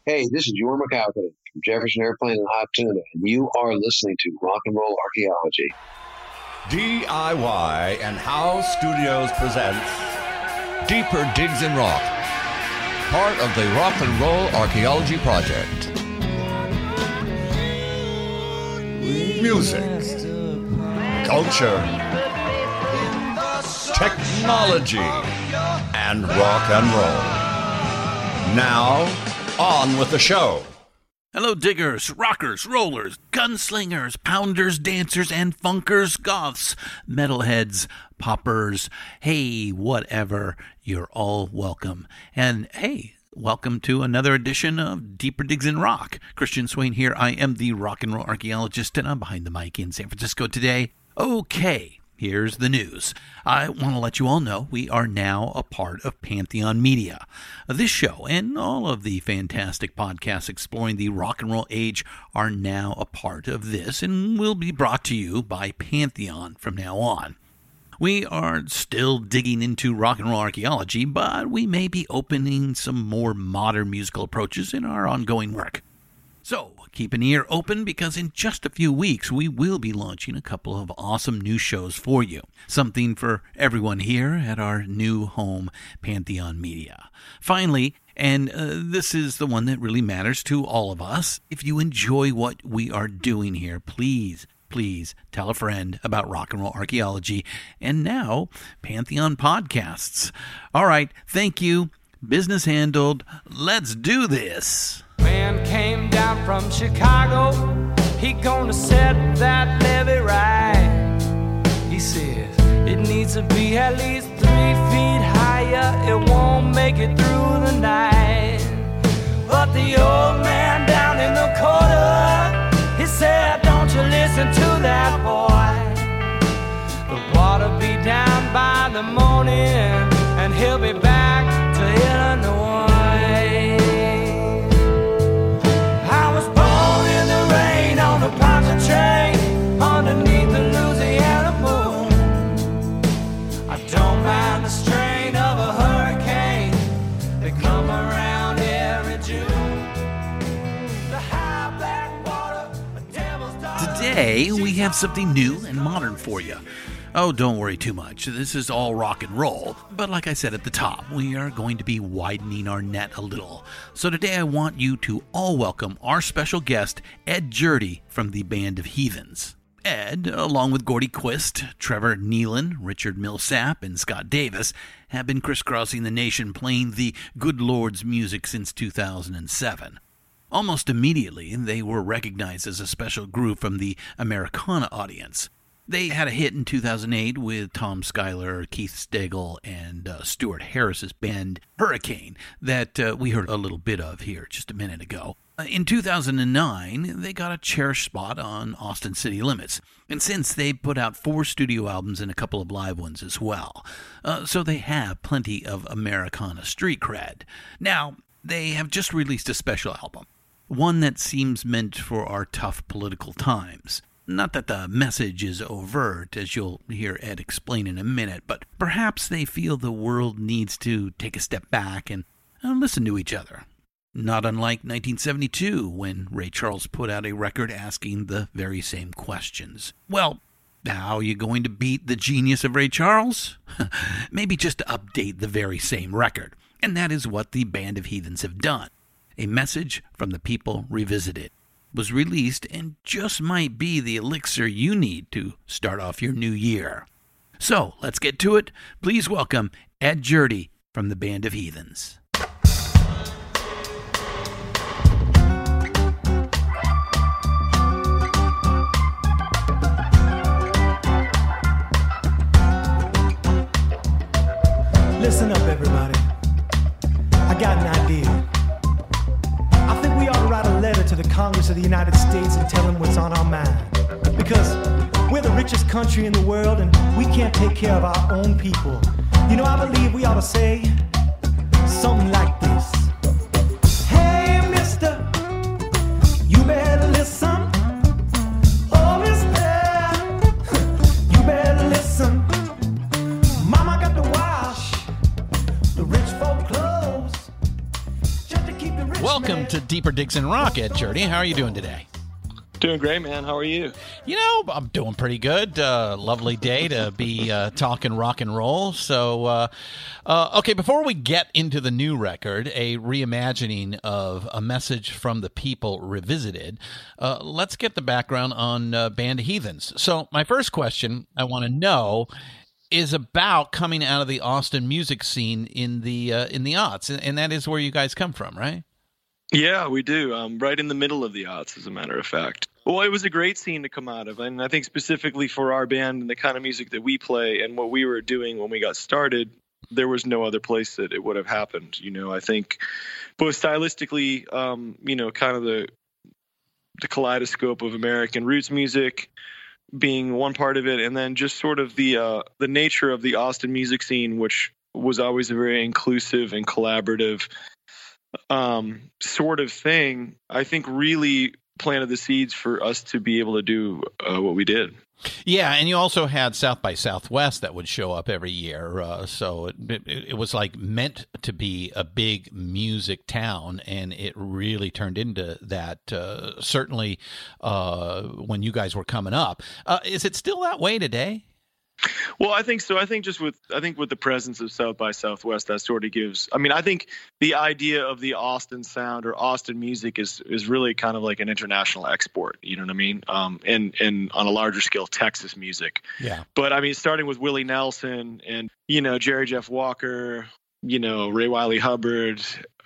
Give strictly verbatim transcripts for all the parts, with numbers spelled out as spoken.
Hey, this is Jorma Kaukonen from Jefferson Airplane and Hot Tuna, and you are listening to Rock and Roll Archaeology. D I Y and House Studios presents Deeper Digs in Rock, part of the Rock and Roll Archaeology Project. Music, culture, technology, and rock and roll. Now, on with the show. Hello, diggers, rockers, rollers, gunslingers, pounders, dancers, and funkers, goths, metalheads, poppers. Hey, whatever, you're all welcome. And hey, welcome to another edition of Deeper Digs in Rock. Christian Swain here. I am the rock and roll archaeologist, and I'm behind the mic in San Francisco today. Okay. Here's the news. I want to let you all know we are now a part of Pantheon Media. This show and all of the fantastic podcasts exploring the rock and roll age are now a part of this and will be brought to you by Pantheon from now on. We are still digging into rock and roll archaeology, but we may be opening some more modern musical approaches in our ongoing work. So, keep an ear open because in just a few weeks we will be launching a couple of awesome new shows for you. Something for everyone here at our new home, Pantheon Media. Finally, and uh, this is the one that really matters to all of us, if you enjoy what we are doing here, please, please tell a friend about rock and roll archaeology and now Pantheon Podcasts. All right, thank you. Business handled. Let's do this. Man came down from Chicago, he gonna set that levee right. He says it needs to be at least three feet higher, it won't make it through the night. But the old man down in the corner, he said, don't you listen to that boy. The water be down by the morning, and he'll be back to Illinois. Train underneath the Louisiana moon. I don't mind the strain of a hurricane. They come around every June. The high black water, a devil's daughter. Today we have something new and modern for you. Oh, don't worry too much. This is all rock and roll. But like I said at the top, we are going to be widening our net a little. So today I want you to all welcome our special guest, Ed Jurdy from the Band of Heathens. Ed, along with Gordy Quist, Trevor Nealon, Richard Millsap, and Scott Davis, have been crisscrossing the nation playing the good Lord's music since two thousand seven. Almost immediately, they were recognized as a special group from the Americana audience. They had a hit in two thousand eight with Tom Schuyler, Keith Stegall, and uh, Stuart Harris's band Hurricane that uh, we heard a little bit of here just a minute ago. Uh, in two thousand nine, they got a cherished spot on Austin City Limits, and since they put out four studio albums and a couple of live ones as well. Uh, so they have plenty of Americana street cred. Now, they have just released a special album, one that seems meant for our tough political times. Not that the message is overt, as you'll hear Ed explain in a minute, but perhaps they feel the world needs to take a step back and uh, listen to each other. Not unlike nineteen seventy-two, when Ray Charles put out a record asking the very same questions. Well, how are you going to beat the genius of Ray Charles? Maybe just to update the very same record. And that is what the Band of Heathens have done. A Message from the People Revisited was released and just might be the elixir you need to start off your new year. So, let's get to it. Please welcome Ed Jurdy from the Band of Heathens. Listen up, everybody. I got an idea. I think we ought to write a letter to the Congress of the United States and tell them what's on our mind. Because we're the richest country in the world and we can't take care of our own people. You know, I believe we ought to say something like this. Hey, mister, you better listen. Oh, mister, you better listen. Mama got to wash the rich folk clothes just to keep the rich Welcome to Deeper Digs in Rock, Ed Journey. How are you doing today? Doing great, man. How are you? You know, I'm doing pretty good. Uh, lovely day to be uh, talking rock and roll. So, uh, uh, okay, before we get into the new record, a reimagining of A Message from the People Revisited, uh, let's get the background on uh, Band Heathens. So my first question I want to know is about coming out of the Austin music scene in the uh, in the aughts, and, and that is where you guys come from, right? Yeah, we do. Um, right in the middle of the aughts, as a matter of fact. Well, it was a great scene to come out of, and I think specifically for our band and the kind of music that we play and what we were doing when we got started, there was no other place that it would have happened. You know, I think both stylistically, um, you know, kind of the the kaleidoscope of American roots music being one part of it, and then just sort of the uh, the nature of the Austin music scene, which was always a very inclusive and collaborative um, sort of thing, I think really planted the seeds for us to be able to do uh, what we did. Yeah, and you also had South by Southwest that would show up every year, uh, so it, it, it was like meant to be a big music town, and it really turned into that, uh, certainly uh, when you guys were coming up. Uh, is it still that way today? Well, I think so. I think just with I think with the presence of South by Southwest, that sort of gives. I mean, I think the idea of the Austin sound or Austin music is is really kind of like an international export. You know what I mean? Um, and and on a larger scale, Texas music. Yeah. But I mean, starting with Willie Nelson and you know Jerry Jeff Walker, you know Ray Wylie Hubbard,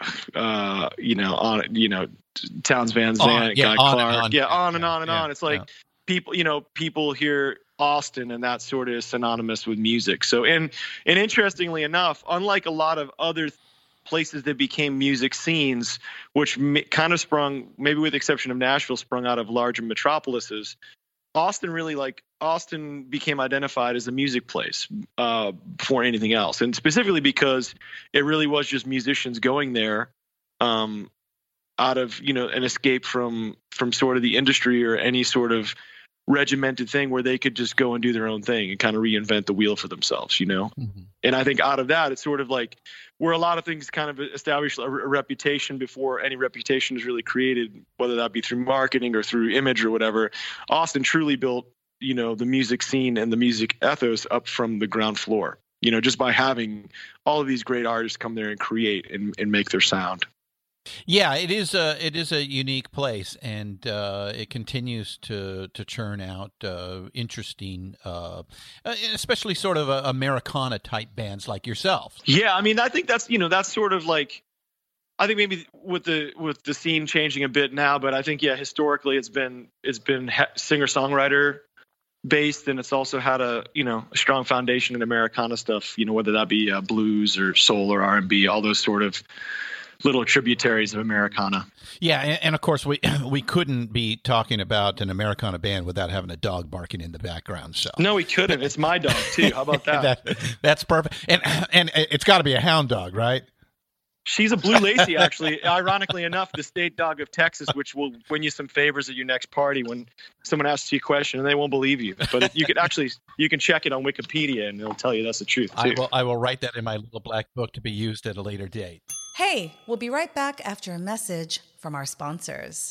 uh, you know on you know Townes Van Zandt, yeah, Guy on Clark, and on. yeah, on and on and yeah, on. It's like yeah. people, you know, people here. Austin, and that sort of is synonymous with music. So, and and interestingly enough, unlike a lot of other places that became music scenes, which m- kind of sprung, maybe with the exception of Nashville, sprung out of larger metropolises, Austin really like Austin became identified as a music place uh, before anything else, and specifically because it really was just musicians going there um, out of you know an escape from from sort of the industry or any sort of regimented thing where they could just go and do their own thing and kind of reinvent the wheel for themselves, you know? Mm-hmm. And I think out of that, it's sort of like where a lot of things kind of establish a, a reputation before any reputation is really created, whether that be through marketing or through image or whatever. Austin truly built, you know, the music scene and the music ethos up from the ground floor, you know, just by having all of these great artists come there and create and, and make their sound. Yeah, it is a it is a unique place, and uh, it continues to to churn out uh, interesting, uh, especially sort of uh, Americana type bands like yourself. Yeah, I mean, I think that's you know that's sort of like, I think maybe with the with the scene changing a bit now, but I think yeah, historically it's been it's been singer songwriter based, and it's also had a you know a strong foundation in Americana stuff. You know, whether that be uh, blues or soul or R and B, all those sort of little tributaries of Americana. Yeah, and, and of course we we couldn't be talking about an Americana band without having a dog barking in the background. So no, we couldn't. It's my dog too. How about that? that that's perfect. And and it's got to be a hound dog, right? She's a blue Lacy, actually. Ironically enough, the state dog of Texas, which will win you some favors at your next party when someone asks you a question and they won't believe you. But you can actually you can check it on Wikipedia and it'll tell you that's the truth too. I will I will write that in my little black book to be used at a later date. Hey, we'll be right back after a message from our sponsors.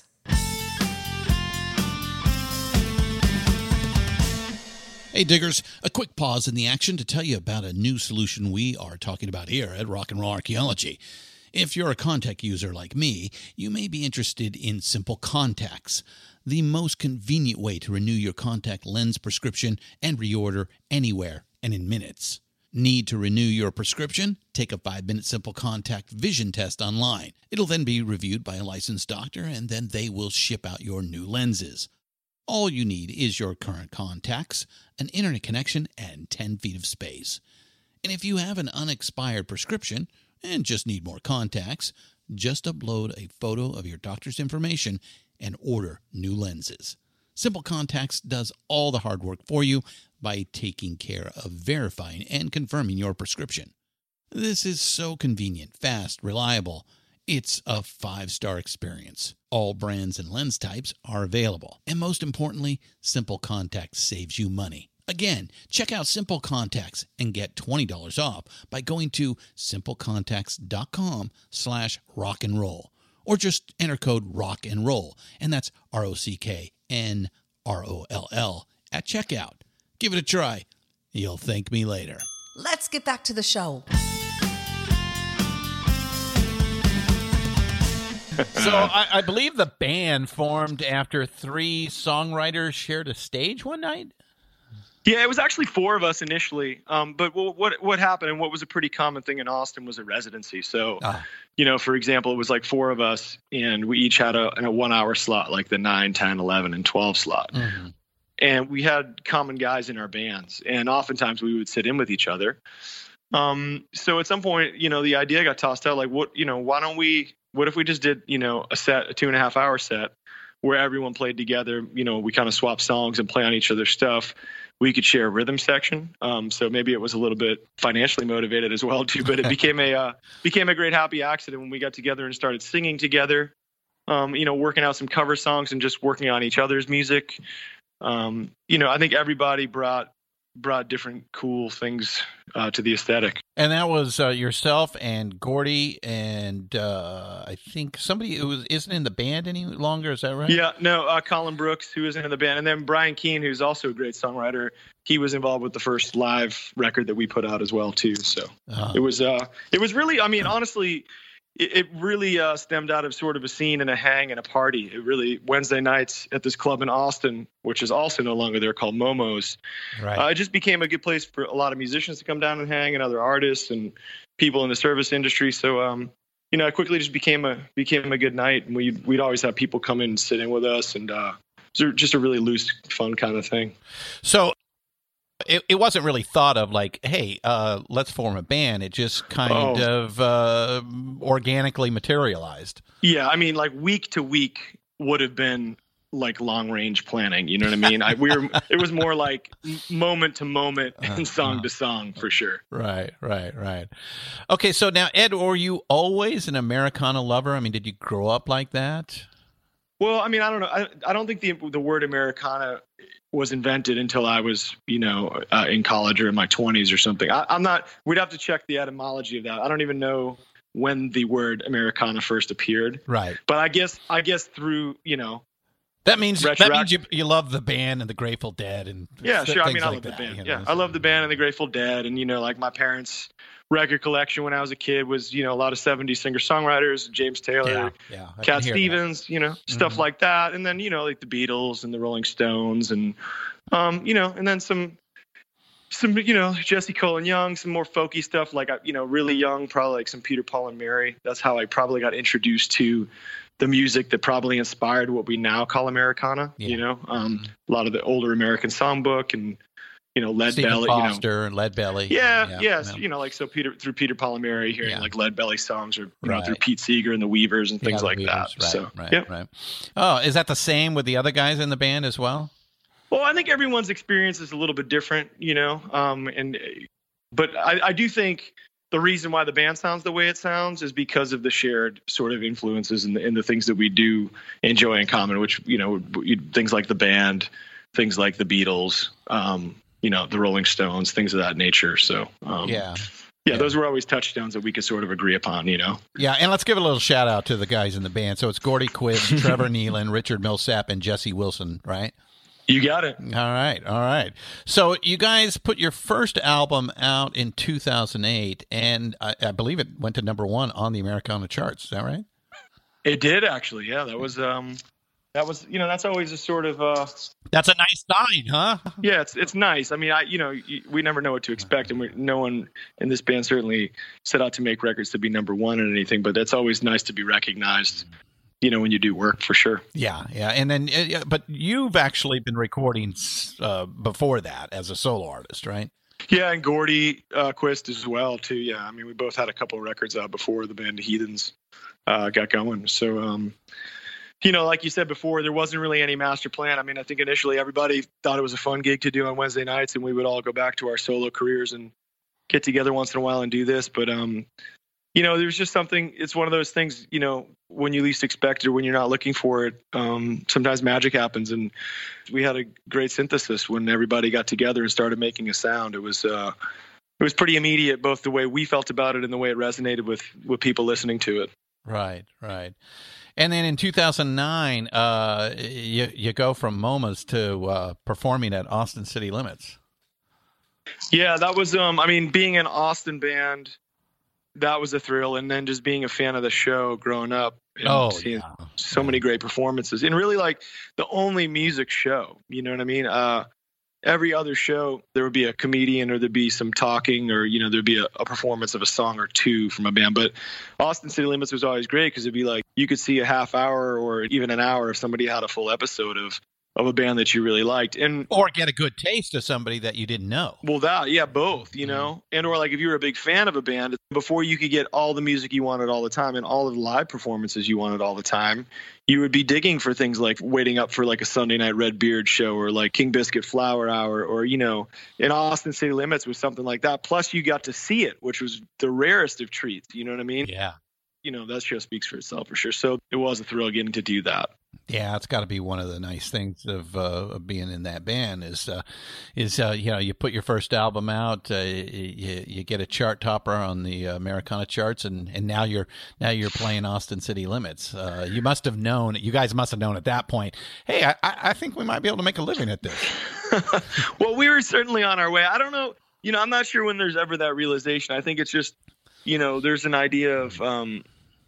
Hey diggers, a quick pause in the action to tell you about a new solution we are talking about here at Rock and Roll Archaeology. If you're a contact user like me, you may be interested in Simple Contacts, the most convenient way to renew your contact lens prescription and reorder anywhere and in minutes. Need to renew your prescription? Take a five-minute Simple Contact vision test online. It'll then be reviewed by a licensed doctor, and then they will ship out your new lenses. All you need is your current contacts, an internet connection, and ten feet of space. And if you have an unexpired prescription and just need more contacts, just upload a photo of your doctor's information and order new lenses. Simple Contacts does all the hard work for you by taking care of verifying and confirming your prescription. This is so convenient, fast, reliable. It's a five-star experience. All brands and lens types are available. And most importantly, Simple Contacts saves you money. Again, check out Simple Contacts and get twenty dollars off by going to simplecontacts.com slash rock and roll or just enter code rock and roll, and that's R O C K N R O L L at checkout. Give it a try. You'll thank me later. Let's get back to the show. So I, I believe the band formed after three songwriters shared a stage one night? Yeah, it was actually four of us initially. Um, but what, what what happened and what was a pretty common thing in Austin was a residency. So, Ah. you know, for example, it was like four of us and we each had a, a one hour slot, like the nine, ten, eleven, and twelve slot. Mhm. And we had common guys in our bands. And oftentimes we would sit in with each other. Um, so at some point, you know, the idea got tossed out like, what, you know, why don't we, what if we just did, you know, a set, a two and a half hour set where everyone played together, you know, we kind of swap songs and play on each other's stuff. We could share a rhythm section. Um, so maybe it was a little bit financially motivated as well too, but it became a, uh, became a great happy accident when we got together and started singing together, um, you know, working out some cover songs and just working on each other's music. Um, you know, I think everybody brought, brought different cool things uh, to the aesthetic. And that was uh, yourself and Gordy and uh, I think somebody who was, isn't in the band any longer. Is that right? Yeah, no, uh, Colin Brooks, who was in the band, and then Brian Keane, who's also a great songwriter. He was involved with the first live record that we put out as well, too. So Uh-huh. it was, uh, it was really, I mean, honestly, it, it really uh, stemmed out of sort of a scene and a hang and a party. It really, Wednesday nights at this club in Austin, which is also no longer there, called Momo's. Right. Uh, it just became a good place for a lot of musicians to come down and hang, and other artists and people in the service industry. So, um, you know, it quickly just became a became a good night, and we we'd always have people come in and sit in with us, and uh, it was just a really loose, fun kind of thing. So it, it wasn't really thought of like, hey, uh, let's form a band. It just kind Oh. of uh, organically materialized. Yeah, I mean, like week to week would have been like long range planning. You know what I mean? I, we were. It was more like moment to moment and song to song for sure. Right, right, right. Okay, so now, Ed, were you always an Americana lover? I mean, did you grow up like that? Well, I mean, I don't know. I, I don't think the the word Americana was invented until I was, you know, uh, in college or in my twenties or something. I, I'm not. We'd have to check the etymology of that. I don't even know when the word Americana first appeared. Right. But I guess I guess through, you know. That means that Retroact- means you you love the band and the Grateful Dead and Yeah, th- sure. I things mean, I like love the that, band. you know, Yeah, so- I love the band and the Grateful Dead, and you know, like my parents' record collection when I was a kid was, you know, a lot of seventies singer songwriters, James Taylor, Yeah, yeah, I Cat can hear that. Stevens, you know, stuff Mhm. like that, and then you know, like the Beatles and the Rolling Stones, and um, you know, and then some. Some, you know, Jesse Cole and Young, some more folky stuff like, you know, really young, probably like some Peter, Paul, and Mary. That's how I probably got introduced to the music that probably inspired what we now call Americana. Yeah. You know, um, a lot of the older American songbook and, you know, Lead Stephen Belly. You know, Foster and Lead Belly. yeah, yes, yeah. you know, like so Peter through Peter, Paul, and Mary, hearing Yeah. like Lead Belly songs, or you know, Right. through Pete Seeger and the Weavers and things Yeah, like the that. Weavers, So, right, right, yeah. right. Oh, is that the same with the other guys in the band as well? Well, I think everyone's experience is a little bit different, you know, um, and but I, I do think the reason why the band sounds the way it sounds is because of the shared sort of influences and the, and the things that we do enjoy in common, which, you know, things like the band, things like the Beatles, um, you know, the Rolling Stones, things of that nature. So, um, Yeah. yeah, Yeah. those were always touchdowns that we could sort of agree upon, you know. Yeah, and let's give a little shout out to the guys in the band. So it's Gordy Quist, Trevor Nealon, Richard Millsap, and Jesse Wilson, right? You got it. All right, all right. So you guys put your first album out in two thousand eight, and I, I believe it went to number one on the Americana charts. Is that right? It did actually. Yeah, that was um, that was you know that's always a sort of uh, That's a nice sign, huh? yeah, it's it's nice. I mean, I you know y- we never know what to expect, and we, no one in this band certainly set out to make records to be number one or anything. But it's always nice to be recognized, you know, when you do work for sure. Yeah, yeah. And then, uh, yeah, but you've actually been recording uh, before that as a solo artist, right? Yeah, and Gordy uh, Quist as well too. Yeah, I mean, we both had a couple of records out before the band Heathens uh, got going. So, um, you know, like you said before, there wasn't really any master plan. I mean, I think initially everybody thought it was a fun gig to do on Wednesday nights, and we would all go back to our solo careers and get together once in a while and do this. But, um, you know, there's just something, it's one of those things, you know, when you least expect it or when you're not looking for it, um, sometimes magic happens. And we had a great synthesis when everybody got together and started making a sound. It was, uh, it was pretty immediate, both the way we felt about it and the way it resonated with, with people listening to it. Right, right. And then in two thousand nine, uh, you you go from MoMAs to uh, performing at Austin City Limits. Yeah, that was, um, I mean, being an Austin band, that was a thrill. And then just being a fan of the show growing up and Oh, seeing yeah. so many great performances, and really like the only music show, you know what I mean? Uh, every other show, there would be a comedian or there'd be some talking or, you know, there'd be a, a performance of a song or two from a band. But Austin City Limits was always great because it'd be like you could see a half hour or even an hour if somebody had a full episode of of a band that you really liked. And Or get a good taste of somebody that you didn't know. well, that, yeah, both, you know, and or like if you were a big fan of a band, before you could get all the music you wanted all the time and all of the live performances you wanted all the time, you would be digging for things like waiting up for like a Sunday night Red Beard show or like King Biscuit Flower Hour, or, you know, in Austin City Limits was something like that. Plus you got to see it, which was the rarest of treats. You know what I mean? Yeah. You know, that show speaks for itself for sure. So it was a thrill getting to do that. Yeah, it's got to be one of the nice things of, uh, of being in that band is, uh, is uh, you know, you put your first album out, uh, you, you get a chart topper on the Americana charts, and, and now you're now you're playing Austin City Limits. Uh, you must have known, you guys must have known at that point, hey, I, I think we might be able to make a living at this. Well, we were certainly on our way. I don't know, you know, I'm not sure when there's ever that realization. I think it's just, you know, there's an idea of, um,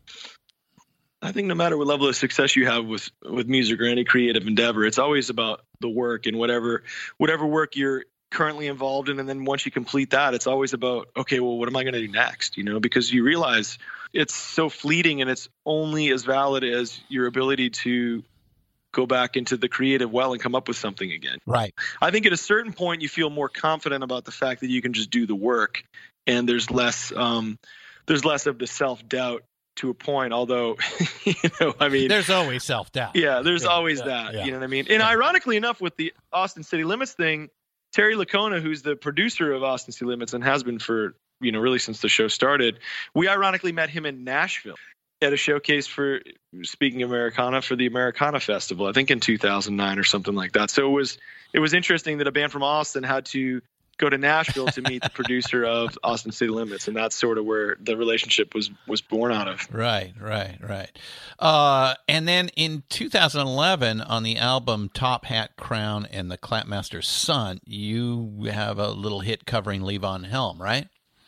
I think no matter what level of success you have with, with music or any creative endeavor, it's always about the work and whatever, whatever work you're currently involved in. And then once you complete that, it's always about, okay, well, what am I going to do next? You know, because you realize it's so fleeting and it's only as valid as your ability to go back into the creative well and come up with something again. Right. I think at a certain point you feel more confident about the fact that you can just do the work, and there's less, um, there's less of the self-doubt to a point, although, you know, I mean, there's always self-doubt. Yeah, there's yeah, always yeah, that, yeah. you know what I mean? And yeah. Ironically enough, with the Austin City Limits thing, Terry Lacona, who's the producer of Austin City Limits and has been for, you know, really since the show started, we ironically met him in Nashville at a showcase for, speaking Americana, for the Americana Festival, I think in two thousand nine or something like that. So it was, it was interesting that a band from Austin had to go to Nashville to meet the producer of Austin City Limits, and that's sort of where the relationship was was born out of. Right, right, right. Uh, and then in two thousand eleven, on the album Top Hat, Crown, and the Clapmaster's Son, you have a little hit covering Levon Helm, right?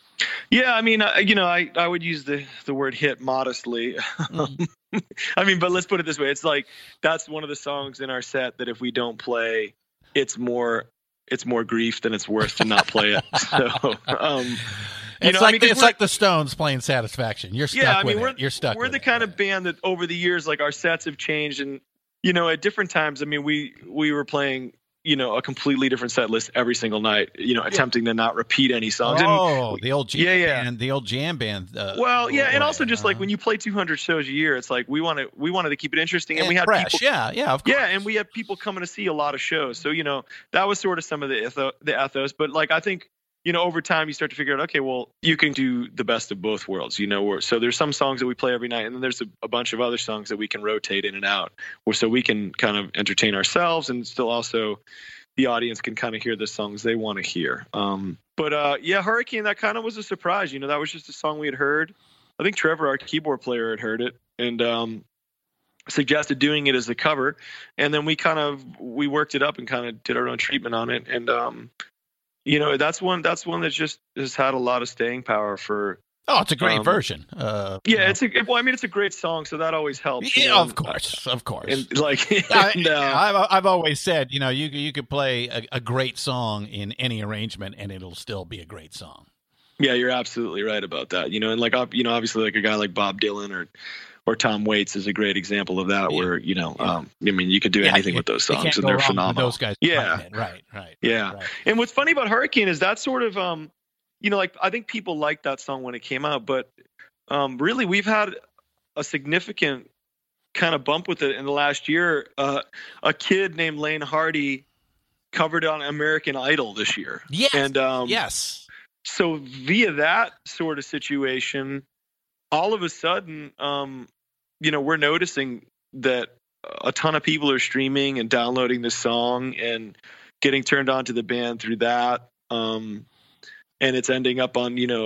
Yeah, I mean, uh, you know, I, I would use the, the word hit modestly. Mm. I mean, but let's put it this way. It's like, that's one of the songs in our set that if we don't play, it's more it's more grief than it's worth to not play it. So, um, you it's know, like I mean, it's like the Stones playing Satisfaction. You're stuck yeah, I with mean, we're, it. You're stuck. We're with the it. kind of band that over the years, like our sets have changed, and you know, at different times. I mean, we we were playing, you know, a completely different set list every single night. You know, attempting yeah. to not repeat any songs. Oh, and, the old jam yeah, yeah. band, the old jam band. Uh, well, yeah, and also just uh, like when you play two hundred shows a year, it's like we want to we wanted to keep it interesting, and, and we had fresh. people, yeah, yeah, of course. yeah, and we had people coming to see a lot of shows. So you know, that was sort of some of the ethos, the ethos. But like I think, you know, over time you start to figure out, okay, well, you can do the best of both worlds. You know, where, so there's some songs that we play every night, and then there's a, a bunch of other songs that we can rotate in and out, where so we can kind of entertain ourselves and still also the audience can kind of hear the songs they want to hear. Um, but uh, yeah, Hurricane, that kind of was a surprise. You know, that was just a song we had heard. I think Trevor, our keyboard player, had heard it and um, suggested doing it as a cover. And then we kind of, we worked it up and kind of did our own treatment on it. And, um, you know, that's one, that's one that just has had a lot of staying power for, Oh, it's a great um, version. Uh, yeah, you know. it's a well. I mean, it's a great song, so that always helps. Yeah, you know? of course, of course. And like, I, and, uh, I've I've always said, you know, you you could play a, a great song in any arrangement, and it'll still be a great song. Yeah, you're absolutely right about that. You know, and like, you know, obviously, like a guy like Bob Dylan or or Tom Waits is a great example of that. Yeah. Where you know, yeah. um, I mean, you could do yeah, anything you, with those songs, and they're phenomenal. Those guys, yeah, right, right. Yeah, right. And what's funny about Hurricane is that sort of, um, you know, like I think people liked that song when it came out, but Um, really, we've had a significant kind of bump with it in the last year. Uh, a kid named Lane Hardy covered on American Idol this year. Yes. And, um, yes. So via that sort of situation, all of a sudden, um, you know, we're noticing that a ton of people are streaming and downloading this song and getting turned on to the band through that. Um, and it's ending up on, you know,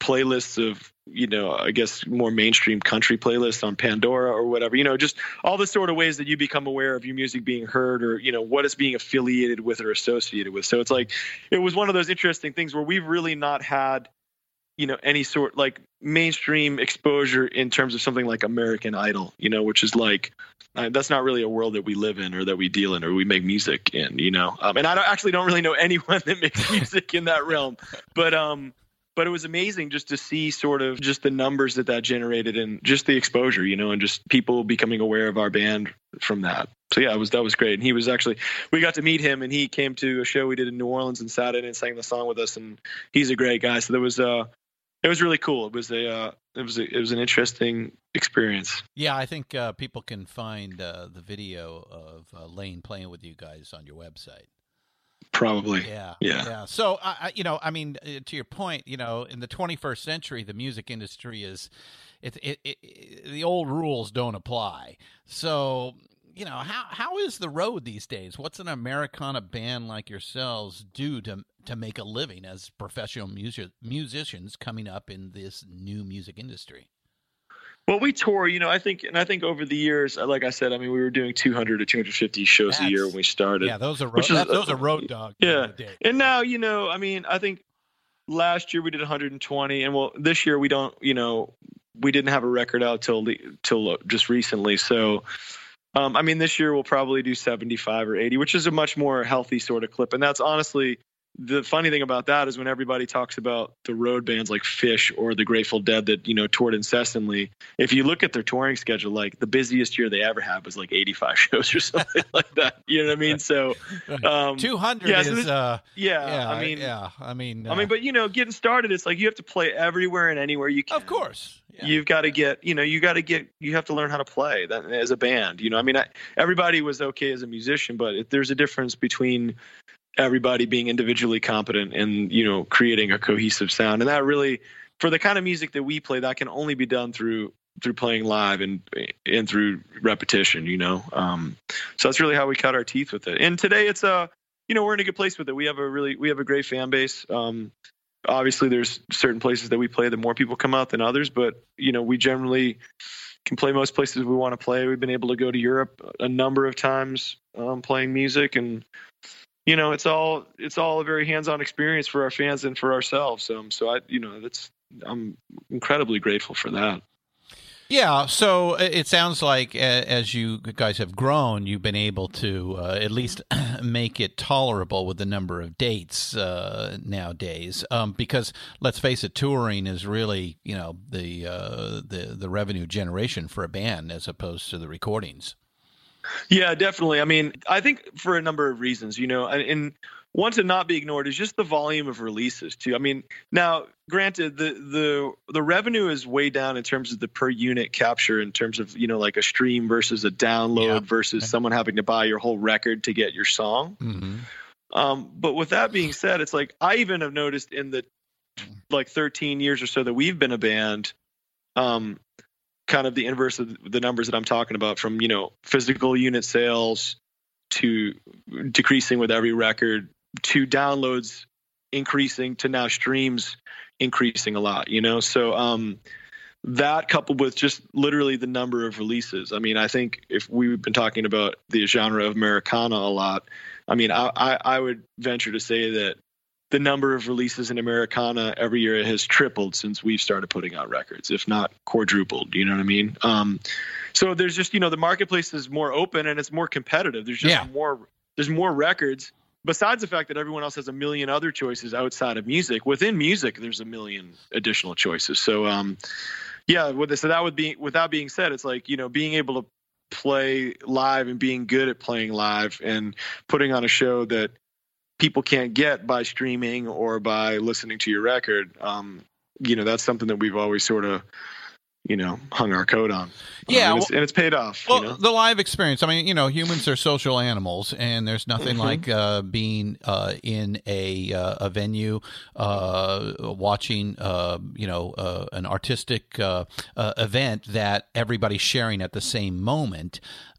playlists of, you know, I guess more mainstream country playlists on Pandora or whatever, you know, just all the sort of ways that you become aware of your music being heard, or, you know, what it's being affiliated with or associated with. So it's like, it was one of those interesting things where we've really not had, you know, any sort like mainstream exposure in terms of something like American Idol, you know, which is like, uh, that's not really a world that we live in or that we deal in or we make music in, you know. Um, and I don't, actually don't really know anyone that makes music in that realm, but, um, But it was amazing just to see sort of just the numbers that that generated and just the exposure, you know, and just people becoming aware of our band from that. So yeah, it was, that was great. And he was actually, we got to meet him, and he came to a show we did in New Orleans and sat in and sang the song with us. And he's a great guy. So there was, uh, it was really cool. It was a, uh, it was a, it was an interesting experience. Yeah, I think uh, people can find uh, the video of uh, Lane playing with you guys on your website. Probably. Yeah. Yeah. Yeah. So, I, you know, I mean, to your point, you know, in the twenty-first century, the music industry is, it, it, it, it the old rules don't apply. So, you know, how how is the road these days? What's an Americana band like yourselves do to to make a living as professional music musicians coming up in this new music industry? Well, we tour, you know, I think, and I think over the years, like I said, I mean, we were doing two hundred to two hundred fifty shows that's, a year when we started. Yeah, those are road, that, those are road dogs. Yeah, and now, you know, I mean, I think last year we did one hundred twenty, and well, this year we don't, you know, we didn't have a record out till the, till just recently. So, um, I mean, this year we'll probably do seventy-five or eighty, which is a much more healthy sort of clip, and that's honestly. The funny thing about that is when everybody talks about the road bands like Phish or the Grateful Dead that, you know, toured incessantly, if you look at their touring schedule, like the busiest year they ever had was like eighty-five shows or something like that. You know what I mean? So um, two hundred yeah, is, so this, uh, yeah, yeah, I mean, yeah, I mean, uh, I mean, but you know, getting started, it's like you have to play everywhere and anywhere you can. Of course. Yeah. You've got to get, you know, you got to get, you have to learn how to play that as a band. You know, I mean, I, everybody was okay as a musician, but if there's a difference between everybody being individually competent and, you know, creating a cohesive sound. And that really, for the kind of music that we play, that can only be done through through playing live and and through repetition, you know. Um, so that's really how we cut our teeth with it. And today it's a, you know, we're in a good place with it. We have a really, we have a great fan base. Um, obviously there's certain places that we play that more people come out than others, but, you know, we generally can play most places we want to play. We've been able to go to Europe a number of times um, playing music, and you know, it's all it's all a very hands-on experience for our fans and for ourselves. Um, so I, you know, that's I'm incredibly grateful for that. Yeah. So it sounds like as you guys have grown, you've been able to uh, at least make it tolerable with the number of dates uh, nowadays. Um, because let's face it, touring is really, you know, the uh, the the revenue generation for a band as opposed to the recordings. Yeah, definitely. I mean, I think for a number of reasons, you know, and, and one to not be ignored is just the volume of releases too. I mean, now granted, the, the, the revenue is way down in terms of the per unit capture in terms of, you know, like a stream versus a download yeah. versus someone having to buy your whole record to get your song. Mm-hmm. Um, but with that being said, it's like, I even have noticed in the like thirteen years or so that we've been a band, um, kind of the inverse of the numbers that I'm talking about, from, you know, physical unit sales to decreasing with every record to downloads increasing to now streams increasing a lot, you know? So, um, that coupled with just literally the number of releases. I mean, I think if we've been talking about the genre of Americana a lot, I mean, I, I, I would venture to say that the number of releases in Americana every year has tripled since we've started putting out records, if not quadrupled. You know what I mean? Um, so there's just, you know, the marketplace is more open and it's more competitive. There's just yeah. more, there's more records. Besides the fact that everyone else has a million other choices outside of music, within music, there's a million additional choices. So, um, yeah, with so that would be, with that being said, it's like, you know, being able to play live and being good at playing live and putting on a show that people can't get by streaming or by listening to your record. Um, you know, that's something that we've always sort of, you know, hung our coat on. Yeah. Um, and, it's, and it's paid off. Well, you know? The live experience, I mean, you know, humans are social animals, and there's nothing mm-hmm. like uh, being uh, in a uh, a venue, uh, watching, uh, you know, uh, an artistic uh, uh, event that everybody's sharing at the same moment.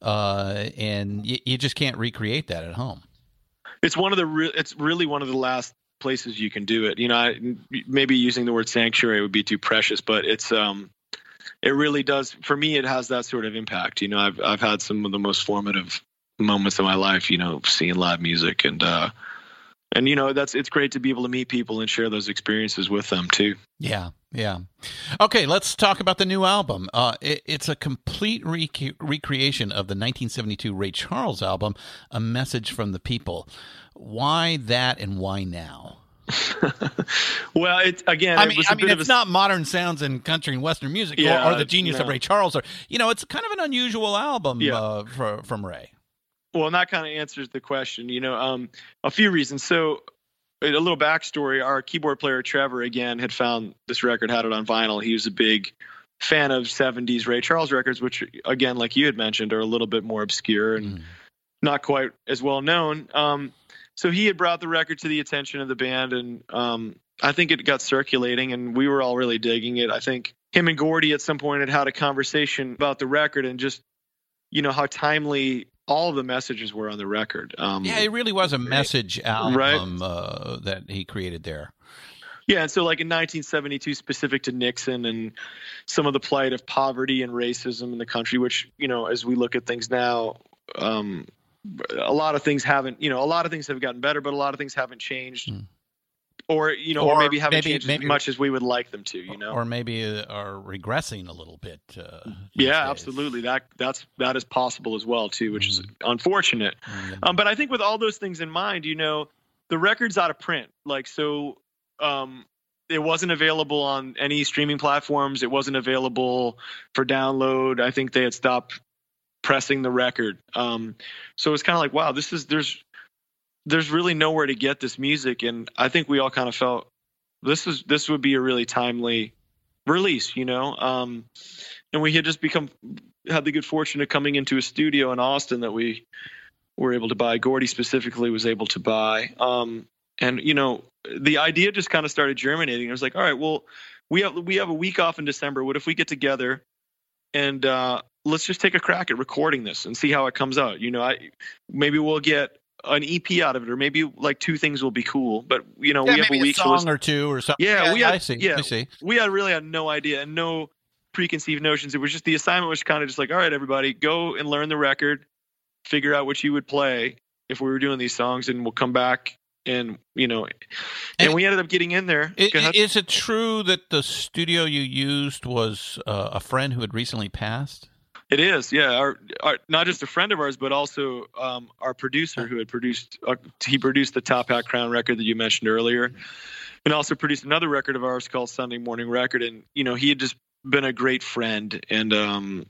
Uh, and y- you just can't recreate that at home. It's one of the re- it's really one of the last places you can do it. You know, I, maybe using the word sanctuary would be too precious, but it's um, it really does for me. It has that sort of impact. You know, I've I've had some of the most formative moments of my life. You know, seeing live music and uh, and you know that's it's great to be able to meet people and share those experiences with them too. Yeah, yeah. Okay, let's talk about the new album. Uh, it, it's a complete rec- recreation of the nineteen seventy-two Ray Charles album, A Message from the People. Why that and why now? Well, it's again. I it mean, was I a mean, bit it's of a, not modern sounds in country and western music, Yeah, or, or the genius no. of Ray Charles, or you know, it's kind of an unusual album Yeah. uh, for, from Ray. Well, and that kind of answers the question. You know, um, a few reasons. So, a little backstory: our keyboard player Trevor again had found this record, had it on vinyl. He was a big fan of seventies Ray Charles records, which, again, like you had mentioned, are a little bit more obscure and Mm. not quite as well known. Um, so he had brought the record to the attention of the band, and um, I think it got circulating, and we were all really digging it. I think him and Gordy at some point had had a conversation about the record and just, you know, how timely all of the messages were on the record. Um, Yeah, it really was a message album Right. uh, that he created there. Yeah, and so like in nineteen seventy-two, specific to Nixon and some of the plight of poverty and racism in the country, which, you know, as we look at things now, um, a lot of things haven't, you know, a lot of things have gotten better, but a lot of things haven't changed. Mm. Or, you know, or, Or maybe haven't maybe- changed maybe- as much as we would like them to, you know? Or maybe uh, are regressing a little bit. Uh, these Yeah, days. absolutely. That that's that is possible as well too, which is unfortunate. Mm. Um, but I think with all those things in mind, you know, the record's out of print. Like, so um, it wasn't available on any streaming platforms. It wasn't available for download. I think they had stopped pressing the record. Um, so it's kind of like, wow, this is there's there's really nowhere to get this music, and I think we all kind of felt this is this would be a really timely release, you know. Um, and we had just become had the good fortune of coming into a studio in Austin that we were able to buy. Gordy specifically was able to buy. Um, and you know, the idea just kind of started germinating. It was like, all right, well, we have we have a week off in December. What if we get together and uh, let's just take a crack at recording this and see how it comes out? You know, I maybe we'll get an E P out of it, or maybe like two things will be cool. But you know, Yeah, we have maybe a week. song so or two or something. Yeah, we had, I see. Yeah, I see. we had really had no idea and no preconceived notions. It was just the assignment was kind of just like, all right, everybody, go and learn the record, figure out what you would play if we were doing these songs, and we'll come back. And you know, and, And- we ended up getting in there. I- Go ahead. Is it true that the studio you used was uh, a friend who had recently passed? It is, yeah. Our, our not just a friend of ours, but also um, our producer who had produced. Uh, he produced the Top Hat Crown record that you mentioned earlier, and also produced another record of ours called Sunday Morning Record. And you know, he had just been a great friend, and um,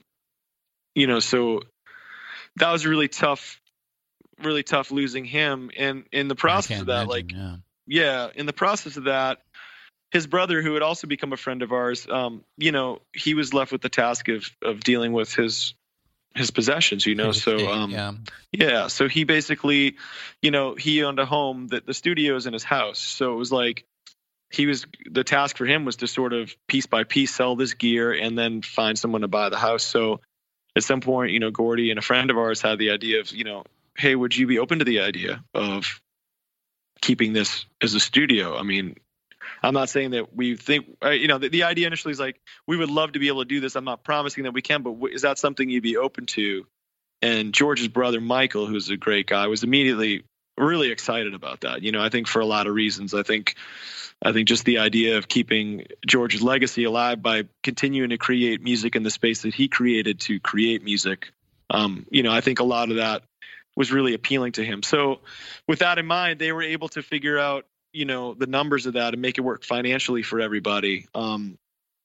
you know, so that was really tough, really tough losing him. And in the I process can't of that, imagine, like, yeah. yeah, in the process of that, his brother, who had also become a friend of ours, um, you know, he was left with the task of of dealing with his his possessions, you know. His So, estate, um, yeah. yeah, so he basically, you know, he owned a home that the studio is in his house. So it was like he was the task for him was to sort of piece by piece sell this gear and then find someone to buy the house. So at some point, you know, Gordy and a friend of ours had the idea of, you know, hey, would you be open to the idea of keeping this as a studio? I mean, I'm not saying that we think, uh, you know, the, the idea initially is like, we would love to be able to do this. I'm not promising that we can, but w- is that something you'd be open to? And George's brother, Michael, who's a great guy, was immediately really excited about that. You know, I think for a lot of reasons. I think, I think just the idea of keeping George's legacy alive by continuing to create music in the space that he created to create music. Um, you know, I think a lot of that was really appealing to him. So with that in mind, they were able to figure out, you know, the numbers of that and make it work financially for everybody. Um,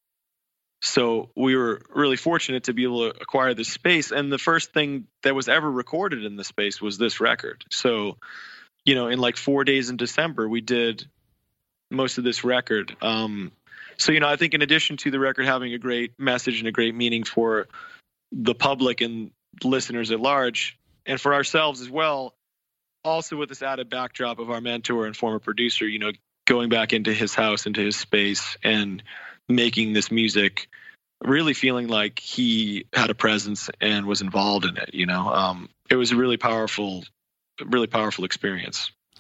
so we were really fortunate to be able to acquire this space. And the first thing that was ever recorded in the space was this record. So, you know, in like four days in December, we did most of this record. Um, so, you know, I think in addition to the record having a great message and a great meaning for the public and listeners at large, and for ourselves as well, also with this added backdrop of our mentor and former producer, you know, going back into his house, into his space and making this music, really feeling like he had a presence and was involved in it, you know. Um, it was a really powerful, really powerful experience.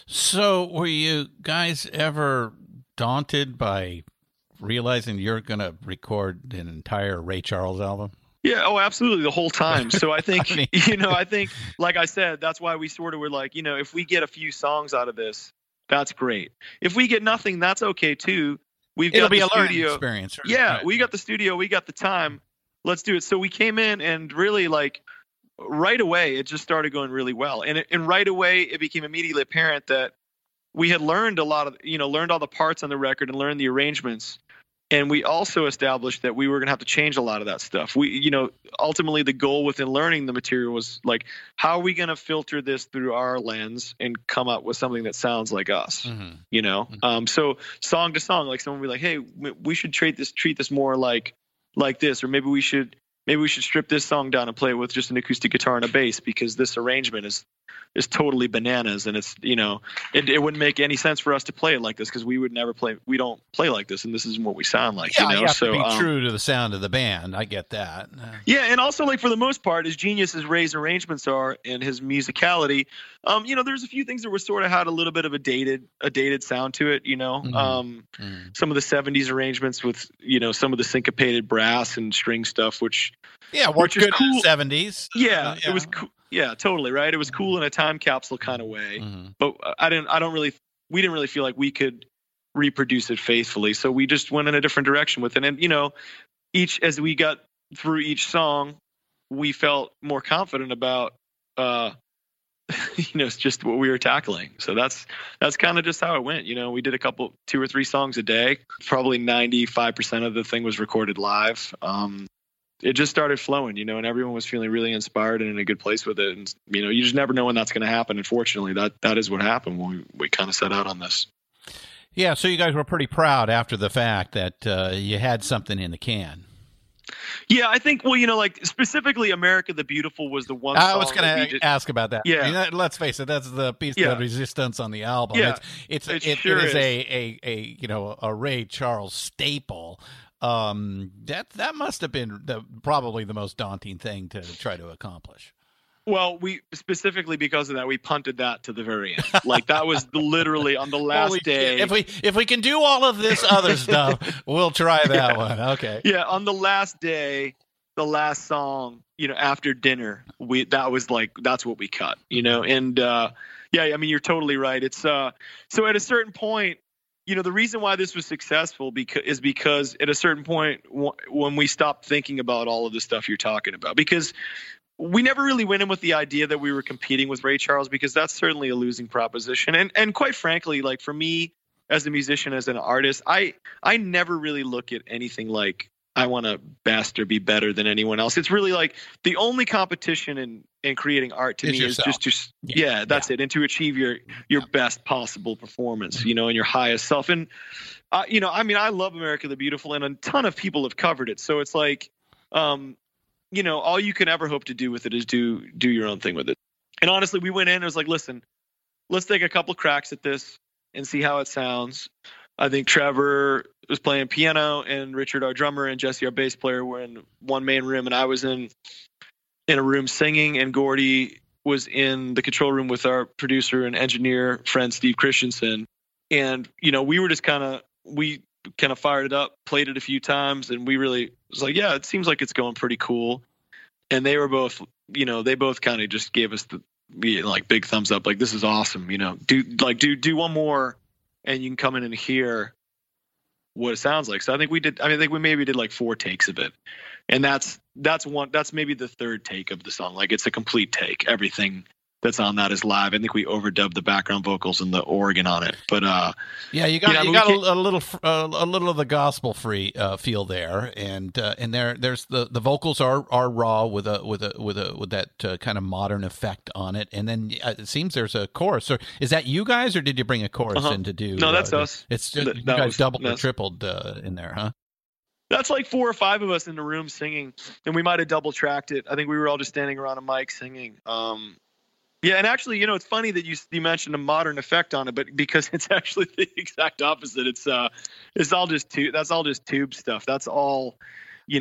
So were you guys ever daunted by realizing you're going to record an entire Ray Charles album? Yeah, oh, absolutely, the whole time. So I think, I mean- you know, I think, like I said, that's why we sort of were like, you know, if we get a few songs out of this, that's great. If we get nothing, that's okay too. We've It'll got be the a learning studio. experience. Yeah, Right. we got the studio, we got the time. Let's do it. So we came in and really like right away, it just started going really well. And it, and right away, it became immediately apparent that we had learned a lot of, you know, learned all the parts on the record and learned the arrangements. And we also established that we were going to have to change a lot of that stuff. We, you know, ultimately the goal within learning the material was like, how are we going to filter this through our lens and come up with something that sounds like us, Mm-hmm. you know? Mhm. Um, so song to song, like someone would be like, hey, we we should treat this, treat this more like, like this, or maybe we should, maybe we should strip this song down and play it with just an acoustic guitar and a bass because this arrangement is, is totally bananas. And it's, you know, it, it wouldn't make any sense for us to play it like this because we would never play, we don't play like this. And this isn't what we sound like, Yeah, you know? you have so, to be um, true to the sound of the band. I get that. Uh, yeah, and also like for the most part, as genius as Ray's arrangements are and his musicality, um, you know, there's a few things that were sort of had a little bit of a dated, a dated sound to it. You know, Mhm. um, mm. some of the seventies arrangements with you know some of the syncopated brass and string stuff, which Yeah, Which worked is good in cool. the seventies. yeah, Uh, it was cool. Yeah, totally right. It was cool in a time capsule kind of way, Mhm. but I didn't. I don't really. We didn't really feel like we could reproduce it faithfully, so we just went in a different direction with it. And you know, each as we got through each song, we felt more confident about, uh, you know, it's just what we were tackling. So that's that's kind of just how it went. You know, we did a couple, two or three songs a day. Probably ninety-five percent of the thing was recorded live. Um, it just started flowing, you know, and everyone was feeling really inspired and in a good place with it. And you know, you just never know when that's going to happen. Unfortunately, that that is what happened when we, we kind of set out on this. Yeah, so you guys were pretty proud after the fact that uh, you had something in the can. Yeah, I think. Well, you know, like specifically, "America the Beautiful" was the one. I was song that we going to just- ask about that. Yeah. I mean, that- let's face it, that's the piece Yeah. of resistance on the album. Yeah, it's it's it it, sure it is, is. A, a a you know a Ray Charles staple. Um, that that must have been the, probably the most daunting thing to try to accomplish. Well, we specifically because of that, we punted that to the very end. Like that was literally on the last Holy day. shit. If we if we can do all of this other stuff, we'll try that Yeah. one. Okay. Yeah, on the last day, the last song, you know, after dinner, we that was like that's what we cut, you know. And uh, yeah, I mean, you're totally right. It's uh, so at a certain point, you know, the reason why this was successful because is because at a certain point w- when we stopped thinking about all of the stuff you're talking about, because we never really went in with the idea that we were competing with Ray Charles, because that's certainly a losing proposition. And and quite frankly, like for me as a musician, as an artist, I I never really look at anything like I want to best or be better than anyone else. It's really like the only competition in in creating art to Is me yourself. is just to Yeah. yeah, that's it, and to achieve your your Yeah. best possible performance, you know, and your highest self. And uh, you know, I mean, I love America the Beautiful, and a ton of people have covered it. So it's like, um, you know, all you can ever hope to do with it is do do your own thing with it. And honestly, we went in and it was like, listen, let's take a couple cracks at this and see how it sounds. I think Trevor was playing piano, and Richard, our drummer, and Jesse, our bass player, were in one main room, and I was in in a room singing, and Gordy was in the control room with our producer and engineer friend Steve Christensen. And you know, we were just kind of we kind of fired it up, played it a few times, and we really it was like, yeah, it seems like it's going pretty cool. And they were both, you know, they both kind of just gave us the like big thumbs up, like this is awesome, you know, do like do do one more, and you can come in and hear what it sounds like. So I think we did. I mean, I think we maybe did like four takes of it, and that's that's one. That's maybe the third take of the song. Like it's a complete take. Everything that's on that is live. I think we overdubbed the background vocals and the organ on it. But uh, Yeah, you got You know, you we got can't- a, a little fr- uh, a little of the gospel free uh, feel there, and uh, and there there's the, the vocals are, are raw with a with a with a with that uh, kind of modern effect on it, and then uh, it seems there's a chorus. Or is that you guys, or did you bring a chorus Uh-huh. in to do? No, that's uh, us. It's just, That- you that guys was- doubled or that's- tripled uh, in there, huh? that's like four or five of us in the room singing, and we might have double tracked it. I think we were all just standing around a mic singing. Um, yeah, and actually, you know, it's funny that you you mentioned a modern effect on it, but because it's actually the exact opposite. It's uh, it's all just tube. That's all just tube stuff. That's all, you know,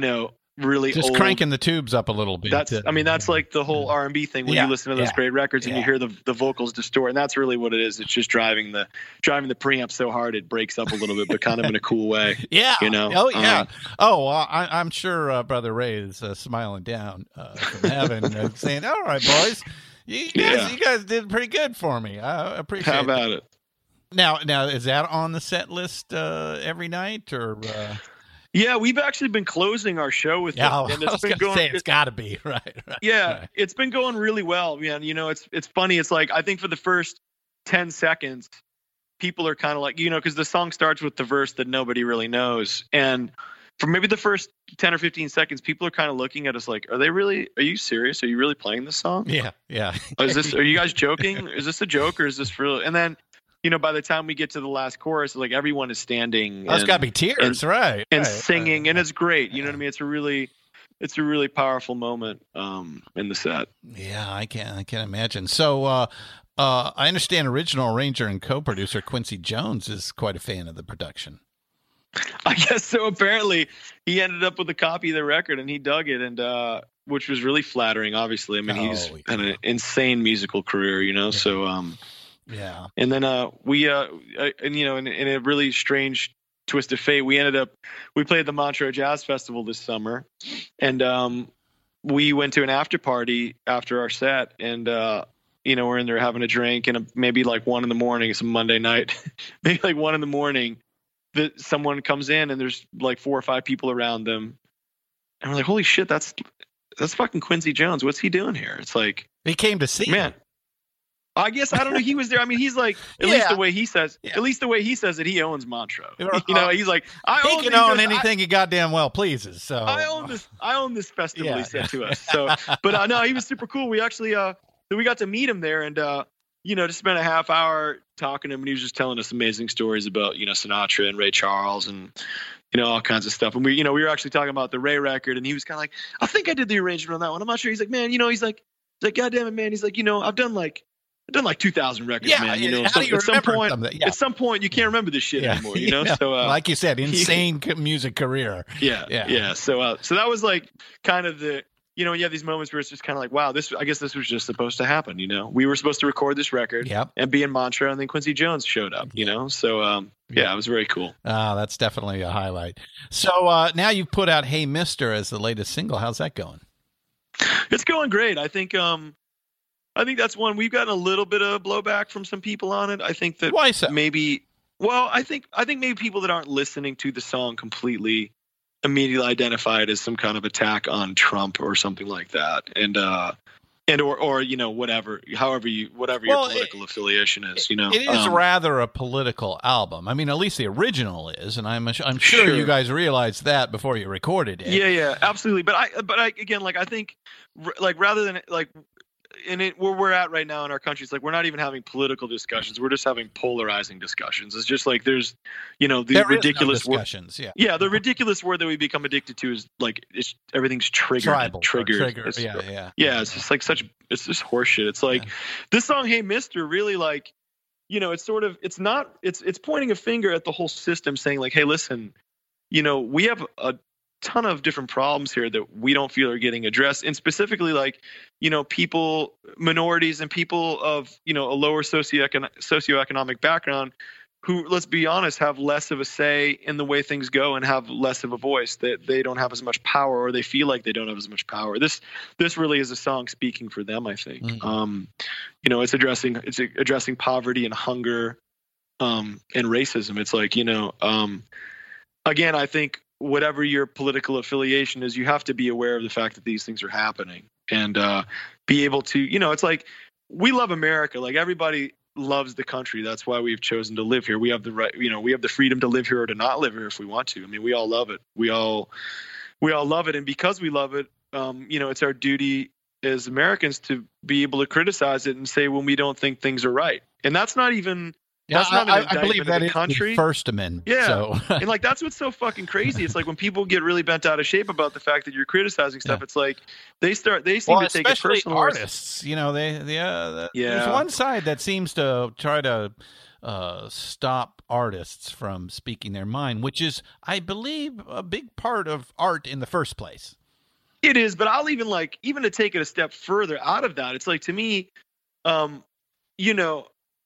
really just old, cranking the tubes up a little bit. That's, I mean, that's like the whole R and B thing when Yeah, you listen to those yeah, great records and yeah. you hear the the vocals distort, and that's really what it is. It's just driving the driving the preamp so hard it breaks up a little bit, but kind of in a cool way. Yeah. You know? Oh, yeah. Um, oh, well, I, I'm sure uh, Brother Ray is uh, smiling down uh, from heaven and saying, all right, boys, you guys, Yeah. you guys did pretty good for me. I appreciate How it. about it? Now, now, is that on the set list uh, every night or? Uh... Yeah, we've actually been closing our show with Yeah, it, and I it's was been going going. to say it's it- got to be right. right yeah, right. it's been going really well, man. You know, it's it's funny. It's like I think for the first ten seconds, people are kind of like, you know, because the song starts with the verse that nobody really knows, and for maybe the first ten or fifteen seconds, people are kind of looking at us like, are they really? Are you serious? Are you really playing this song? Yeah, yeah. Oh, is this? Are you guys joking? Is this a joke or is this real? And then, you know, by the time we get to the last chorus, like everyone is standing. Oh, it's and- got to be tears, right? and right, singing, right. and it's great. You know what I mean? It's a really, it's a really powerful moment um, in the set. Yeah, I can I can imagine. So, uh, uh, I understand original arranger and co-producer Quincy Jones is quite a fan of the production. I guess so. Apparently, he ended up with a copy of the record, and he dug it, and uh, which was really flattering. Obviously, I mean, he's Oh, had yeah. an insane musical career, you know. Yeah. So, um, Yeah. and then uh, we, uh, uh, and you know, in, in a really strange twist of fate, we ended up we played the Montreux Jazz Festival this summer, and um, we went to an after party after our set, and uh, you know, we're in there having a drink, and maybe like one in the morning, it's a Monday night, maybe like one in the morning, that someone comes in and there's like four or five people around them, and we're like, holy shit, that's that's fucking Quincy Jones. What's he doing here? It's like, He came to see man. you. I guess I don't know. He was there. I mean, he's like, at Yeah. least the way he says, Yeah. at least the way he says it, he owns Montreux. Uh, You know, he's like, I He own can these- own I- anything he goddamn well pleases. So I own this. I own this festival. Yeah, He said yeah. to us. So, but uh, no, he was super cool. We actually, uh, we got to meet him there, and uh, you know, just spent a half hour talking to him, and he was just telling us amazing stories about, you know, Sinatra and Ray Charles and, you know, all kinds of stuff. And we, you know, we were actually talking about the Ray record, and he was kind of like, I think I did the arrangement on that one. I'm not sure. He's like, man, you know, he's like, he's like, God damn it, man. He's like, you know, I've done like. I've done like two thousand records, Yeah, man. You know, how so, do you at some remember point, some of that? Yeah. at some point, you can't remember this shit yeah. anymore. You know, Yeah. so uh, like you said, insane c- music career. yeah, Yeah. yeah, So, uh, so that was like kind of the, you know, you have these moments where it's just kind of like, wow, this. I guess this was just supposed to happen. You know, we were supposed to record this record Yep. and be in Montreux, and then Quincy Jones showed up. You know, so um, yeah, it was very cool. Ah, that's definitely a highlight. So uh, now you've put out "Hey Mister" as the latest single. How's that going? It's going great. I think. Um, I think that's one we've gotten a little bit of blowback from some people on it. I think that Why so? maybe. Well, I think I think maybe people that aren't listening to the song completely immediately identify it as some kind of attack on Trump or something like that, and uh, and or or you know whatever, however you whatever Well, your political affiliation is, you know, It is Um, rather a political album. I mean, at least the original is, and I'm I'm sure, Sure. you guys realized that before you recorded it. Yeah, yeah, absolutely. But I, but I, again, like I think, r- like rather than like, in it where we're at right now in our country, it's like we're not even having political discussions. We're just having polarizing discussions. It's just like there's, you know, the There is no ridiculous word. discussions. Yeah. Yeah, the ridiculous word that we become addicted to is like it's everything's triggered, Tribal. or triggered. Trigger. It's- Yeah, yeah. yeah, it's just like such. It's just horseshit. It's like Yeah. this song, "Hey Mister," really like, you know, it's sort of, it's not, it's it's pointing a finger at the whole system, saying like, hey, listen, you know, we have a ton of different problems here that we don't feel are getting addressed, and specifically like, you know, people, minorities, and people of, you know, a lower socioecon- socioeconomic background who, let's be honest, have less of a say in the way things go and have less of a voice, that they don't have as much power, or they feel like they don't have as much power. This this really is a song speaking for them, I think. Mm. Um, you know, it's addressing it's addressing poverty and hunger um, and racism. It's like, you know, um, again, I think whatever your political affiliation is, you have to be aware of the fact that these things are happening, and uh, be able to, you know, it's like, we love America. Like everybody loves the country. That's why we've chosen to live here. We have the right, you know, we have the freedom to live here or to not live here if we want to. I mean, we all love it. We all, we all love it. And because we love it, um, you know, it's our duty as Americans to be able to criticize it and say when we don't think things are right. And that's not even, Yeah, that's not an I, I indictment believe of that the is country. the First Amendment. Yeah. So. And like, that's what's so fucking crazy. It's like when people get really bent out of shape about the fact that you're criticizing stuff, Yeah. it's like they start, they seem well, to take it especially personal. artists, you know, they, they uh, the, there's Yeah. one side that seems to try to uh, stop artists from speaking their mind, which is, I believe, a big part of art in the first place. It is, but I'll even like, even to take it a step further out of that, it's like, to me, um, you know,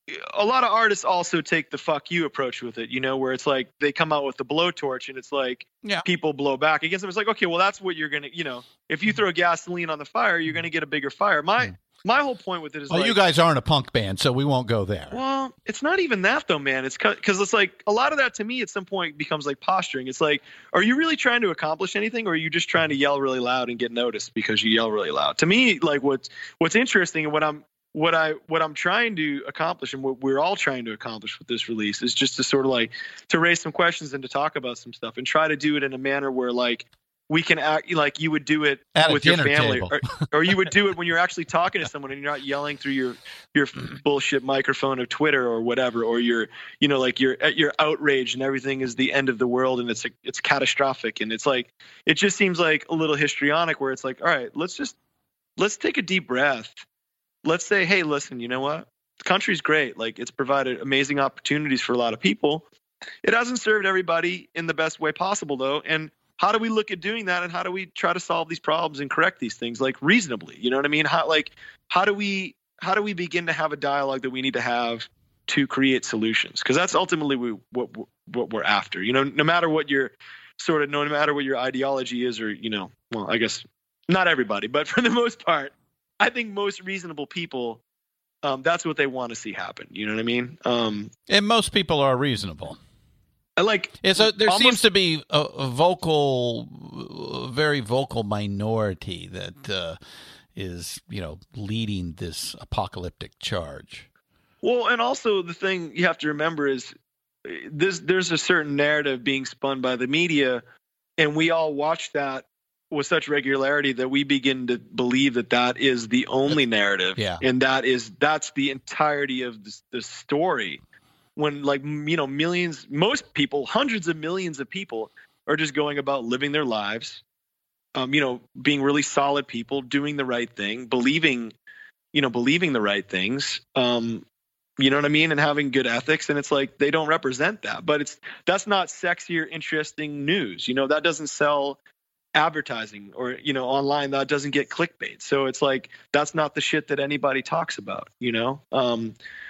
a lot of artists also take the fuck you approach with it, you know, where it's like they come out with the blowtorch and it's like yeah. people blow back against them. It's like, okay, well, that's what you're going to, you know, if you throw gasoline on the fire, you're going to get a bigger fire. My, mm. my whole point with it is well, like, you guys aren't a punk band, so we won't go there. Well, it's not even that though, man. It's because it's like a lot of that to me at some point becomes like posturing. It's like, are you really trying to accomplish anything, or are you just trying to yell really loud and get noticed because you yell really loud? To me, like what's, what's interesting and what I'm, What I what I'm trying to accomplish, and what we're all trying to accomplish with this release, is just to sort of like to raise some questions and to talk about some stuff and try to do it in a manner where like we can act like you would do it At with your dinner family, table. or, or you would do it when you're actually talking to someone and you're not yelling through your your bullshit microphone of Twitter or whatever, or you're you know like you're at your outrage and everything is the end of the world and it's it's catastrophic, and it's like it just seems like a little histrionic where it's like, all right, let's just let's take a deep breath. Let's say, hey, listen, you know what? The country's great. Like, it's provided amazing opportunities for a lot of people. It hasn't served everybody in the best way possible, though. And how do we look at doing that? And how do we try to solve these problems and correct these things, like, reasonably? You know what I mean? How, like, how do we how do we begin to have a dialogue that we need to have to create solutions? Because that's ultimately we, what what we're after. You know, no matter what your sort of, no matter what your ideology is, or, you know, well, I guess not everybody, but for the most part, I think most reasonable people, um, that's what they want to see happen. You know what I mean? Um, and most people are reasonable. I like. It's a, there almost, seems to be a, a vocal, a very vocal minority that uh, is, you know, leading this apocalyptic charge. Well, and also the thing you have to remember is this: there's a certain narrative being spun by the media, and we all watch that with such regularity that we begin to believe that that is the only narrative. Yeah. And that is, that's the entirety of the, the story. When, like, you know, millions, most people, hundreds of millions of people are just going about living their lives, um, you know, being really solid people, doing the right thing, believing, you know, believing the right things, um, you know what I mean? And having good ethics. And it's like, they don't represent that, but it's, that's not sexy or interesting news. You know, that doesn't sell advertising, or, you know, online, that doesn't get clickbait. So it's like, that's not the shit that anybody talks about, you know? Um,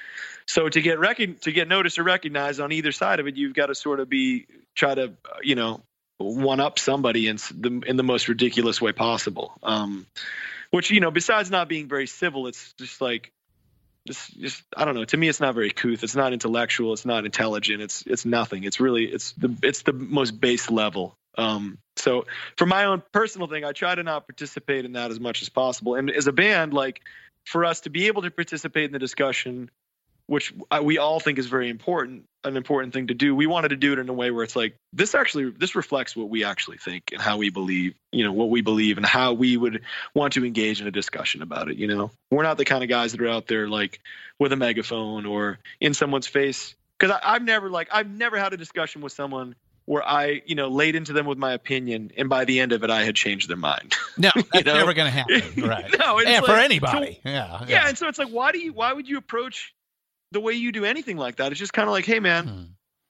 so to get rec- to get noticed or recognized on either side of it, you've got to sort of be, try to, you know, one up somebody in the, in the most ridiculous way possible. Um, which, you know, besides not being very civil, it's just like, just, just, I don't know. To me, it's not very couth. It's not intellectual. It's not intelligent. It's, it's nothing. It's really, it's the, it's the most base level. Um, so for my own personal thing, I try to not participate in that as much as possible. And as a band, like, for us to be able to participate in the discussion, which I, we all think is very important, an important thing to do, we wanted to do it in a way where it's like, this actually, this reflects what we actually think and how we believe, you know, what we believe and how we would want to engage in a discussion about it. You know, we're not the kind of guys that are out there like with a megaphone or in someone's face. Cause I, I've never like, I've never had a discussion with someone where I, you know, laid into them with my opinion, and by the end of it, I had changed their mind. No, that's know? never going to happen, right? No, it's yeah, like, for anybody. So, yeah, yeah, yeah, and so it's like, why do you, why would you approach the way you do anything like that? It's just kind of like, hey, man, hmm.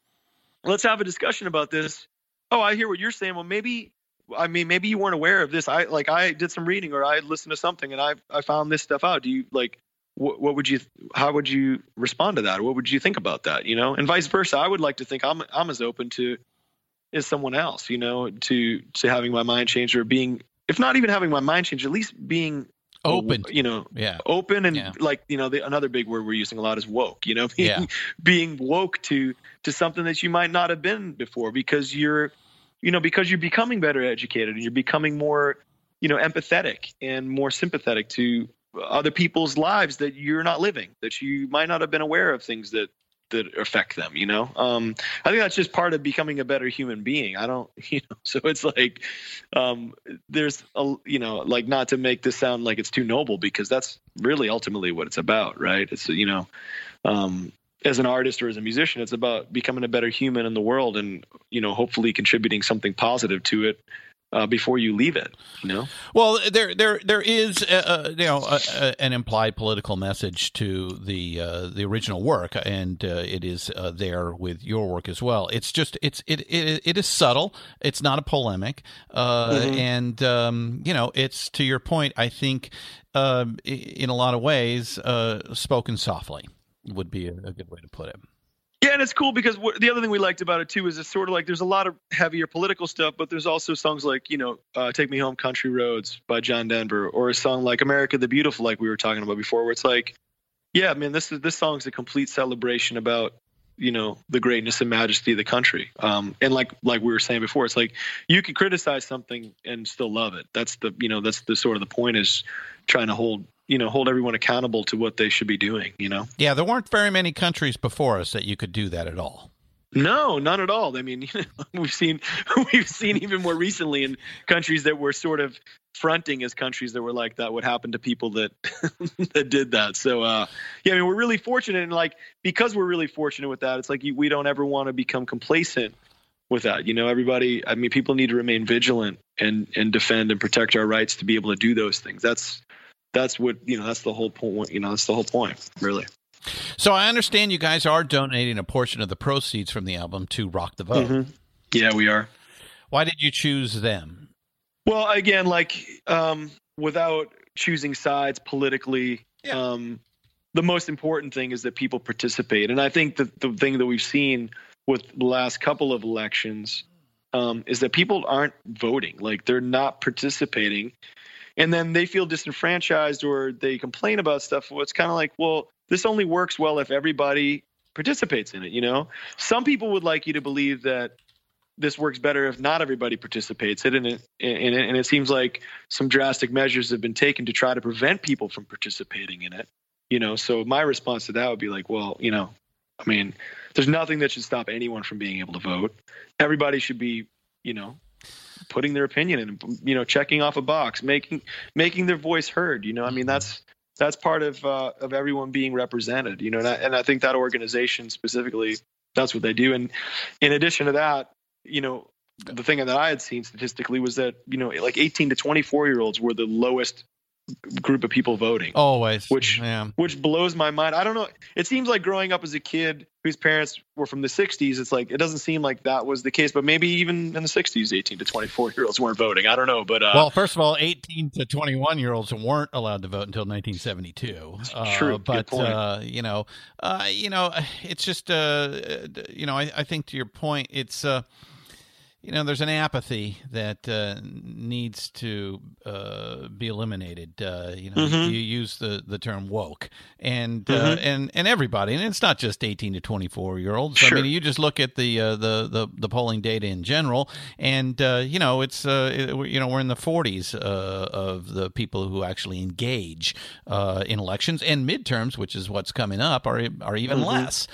let's have a discussion about this. Oh, I hear what you're saying. Well, maybe, I mean, maybe you weren't aware of this. I like, I did some reading, or I listened to something, and I, I found this stuff out. Do you like? What, what would you, how would you respond to that? Or what would you think about that? You know, and vice versa. I would like to think I'm, I'm as open to as someone else, you know, to, to having my mind changed, or being, if not even having my mind changed, at least being open, you know, yeah. open. And yeah. like, you know, the, another big word we're using a lot is woke, you know, being, yeah. being woke to, to something that you might not have been before, because you're, you know, because you're becoming better educated and you're becoming more, you know, empathetic and more sympathetic to other people's lives that you're not living, that you might not have been aware of things that, that affect them, you know? Um, I think that's just part of becoming a better human being. I don't, you know, so it's like, um, there's a, you know, like, not to make this sound like it's too noble, because that's really ultimately what it's about, right? It's, you know, um, as an artist or as a musician, it's about becoming a better human in the world and, you know, hopefully contributing something positive to it. uh, before you leave it, you know? Well, there, there, there is, uh, you know, a, a, an implied political message to the uh, the original work, and uh, it is uh, there with your work as well. It's just, it's it it, it is subtle. It's not a polemic, uh, mm-hmm. and um, you know, it's to your point. I think, uh, in a lot of ways, uh, spoken softly would be a, a good way to put it. Yeah, and it's cool because what, the other thing we liked about it too is it's sort of like there's a lot of heavier political stuff, but there's also songs like, you know, uh, "Take Me Home, Country Roads" by John Denver, or a song like "America the Beautiful," like we were talking about before, where it's like, yeah, man, this is this song's a complete celebration about, you know, the greatness and majesty of the country. Um, and like like we were saying before, it's like you can criticize something and still love it. That's the you know that's the sort of the point, is trying to hold. you know, hold everyone accountable to what they should be doing, you know? Yeah, there weren't very many countries before us that you could do that at all. No, none at all. I mean, you know, we've seen we've seen even more recently in countries that were sort of fronting as countries that were like that, what happened to people that that did that. So, uh, yeah, I mean, we're really fortunate, and like because we're really fortunate with that, it's like we don't ever want to become complacent with that. You know, everybody. I mean, people need to remain vigilant and and defend and protect our rights to be able to do those things. That's That's what, you know, that's the whole point, you know, that's the whole point, really. So I understand you guys are donating a portion of the proceeds from the album to Rock the Vote. Mm-hmm. Yeah, we are. Why did you choose them? Well, again, like, um, without choosing sides politically, yeah. um, the most important thing is that people participate. And I think that the thing that we've seen with the last couple of elections um, is that people aren't voting. Like, they're not participating. And then they feel disenfranchised, or they complain about stuff. Well, it's kind of like, well, this only works well if everybody participates in it, you know? Some people would like you to believe that this works better if not everybody participates in it. And it, and it seems like some drastic measures have been taken to try to prevent people from participating in it, you know? So my response to that would be like, well, you know, I mean, there's nothing that should stop anyone from being able to vote. Everybody should be, you know, putting their opinion in, you know, checking off a box, making making their voice heard. You know, I mean, that's that's part of uh, of everyone being represented. You know, and I, and I think that organization specifically, that's what they do. And in addition to that, you know, the thing that I had seen statistically was that, you know, like eighteen to twenty-four year olds were the lowest group of people voting. Always. Which yeah. which blows my mind. I don't know. It seems like growing up as a kid whose parents were from the sixties, it's like it doesn't seem like that was the case, but maybe even in the sixties, eighteen to twenty-four year olds weren't voting. I don't know, but uh, well, first of all, eighteen to twenty-one year olds weren't allowed to vote until nineteen seventy-two. Uh, true, but uh, you know, uh, you know, it's just uh, you know, I, I think to your point, it's uh, you know, there's an apathy that uh, needs to uh, be eliminated. Uh, you know, mm-hmm. you use the, the term woke, and mm-hmm. uh, and and everybody, and it's not just eighteen to twenty-four year olds. Sure. I mean, you just look at the uh, the, the the polling data in general, and uh, you know, it's uh, it, you know, we're in the forties uh, of the people who actually engage uh, in elections, and midterms, which is what's coming up, are are even mm-hmm. less.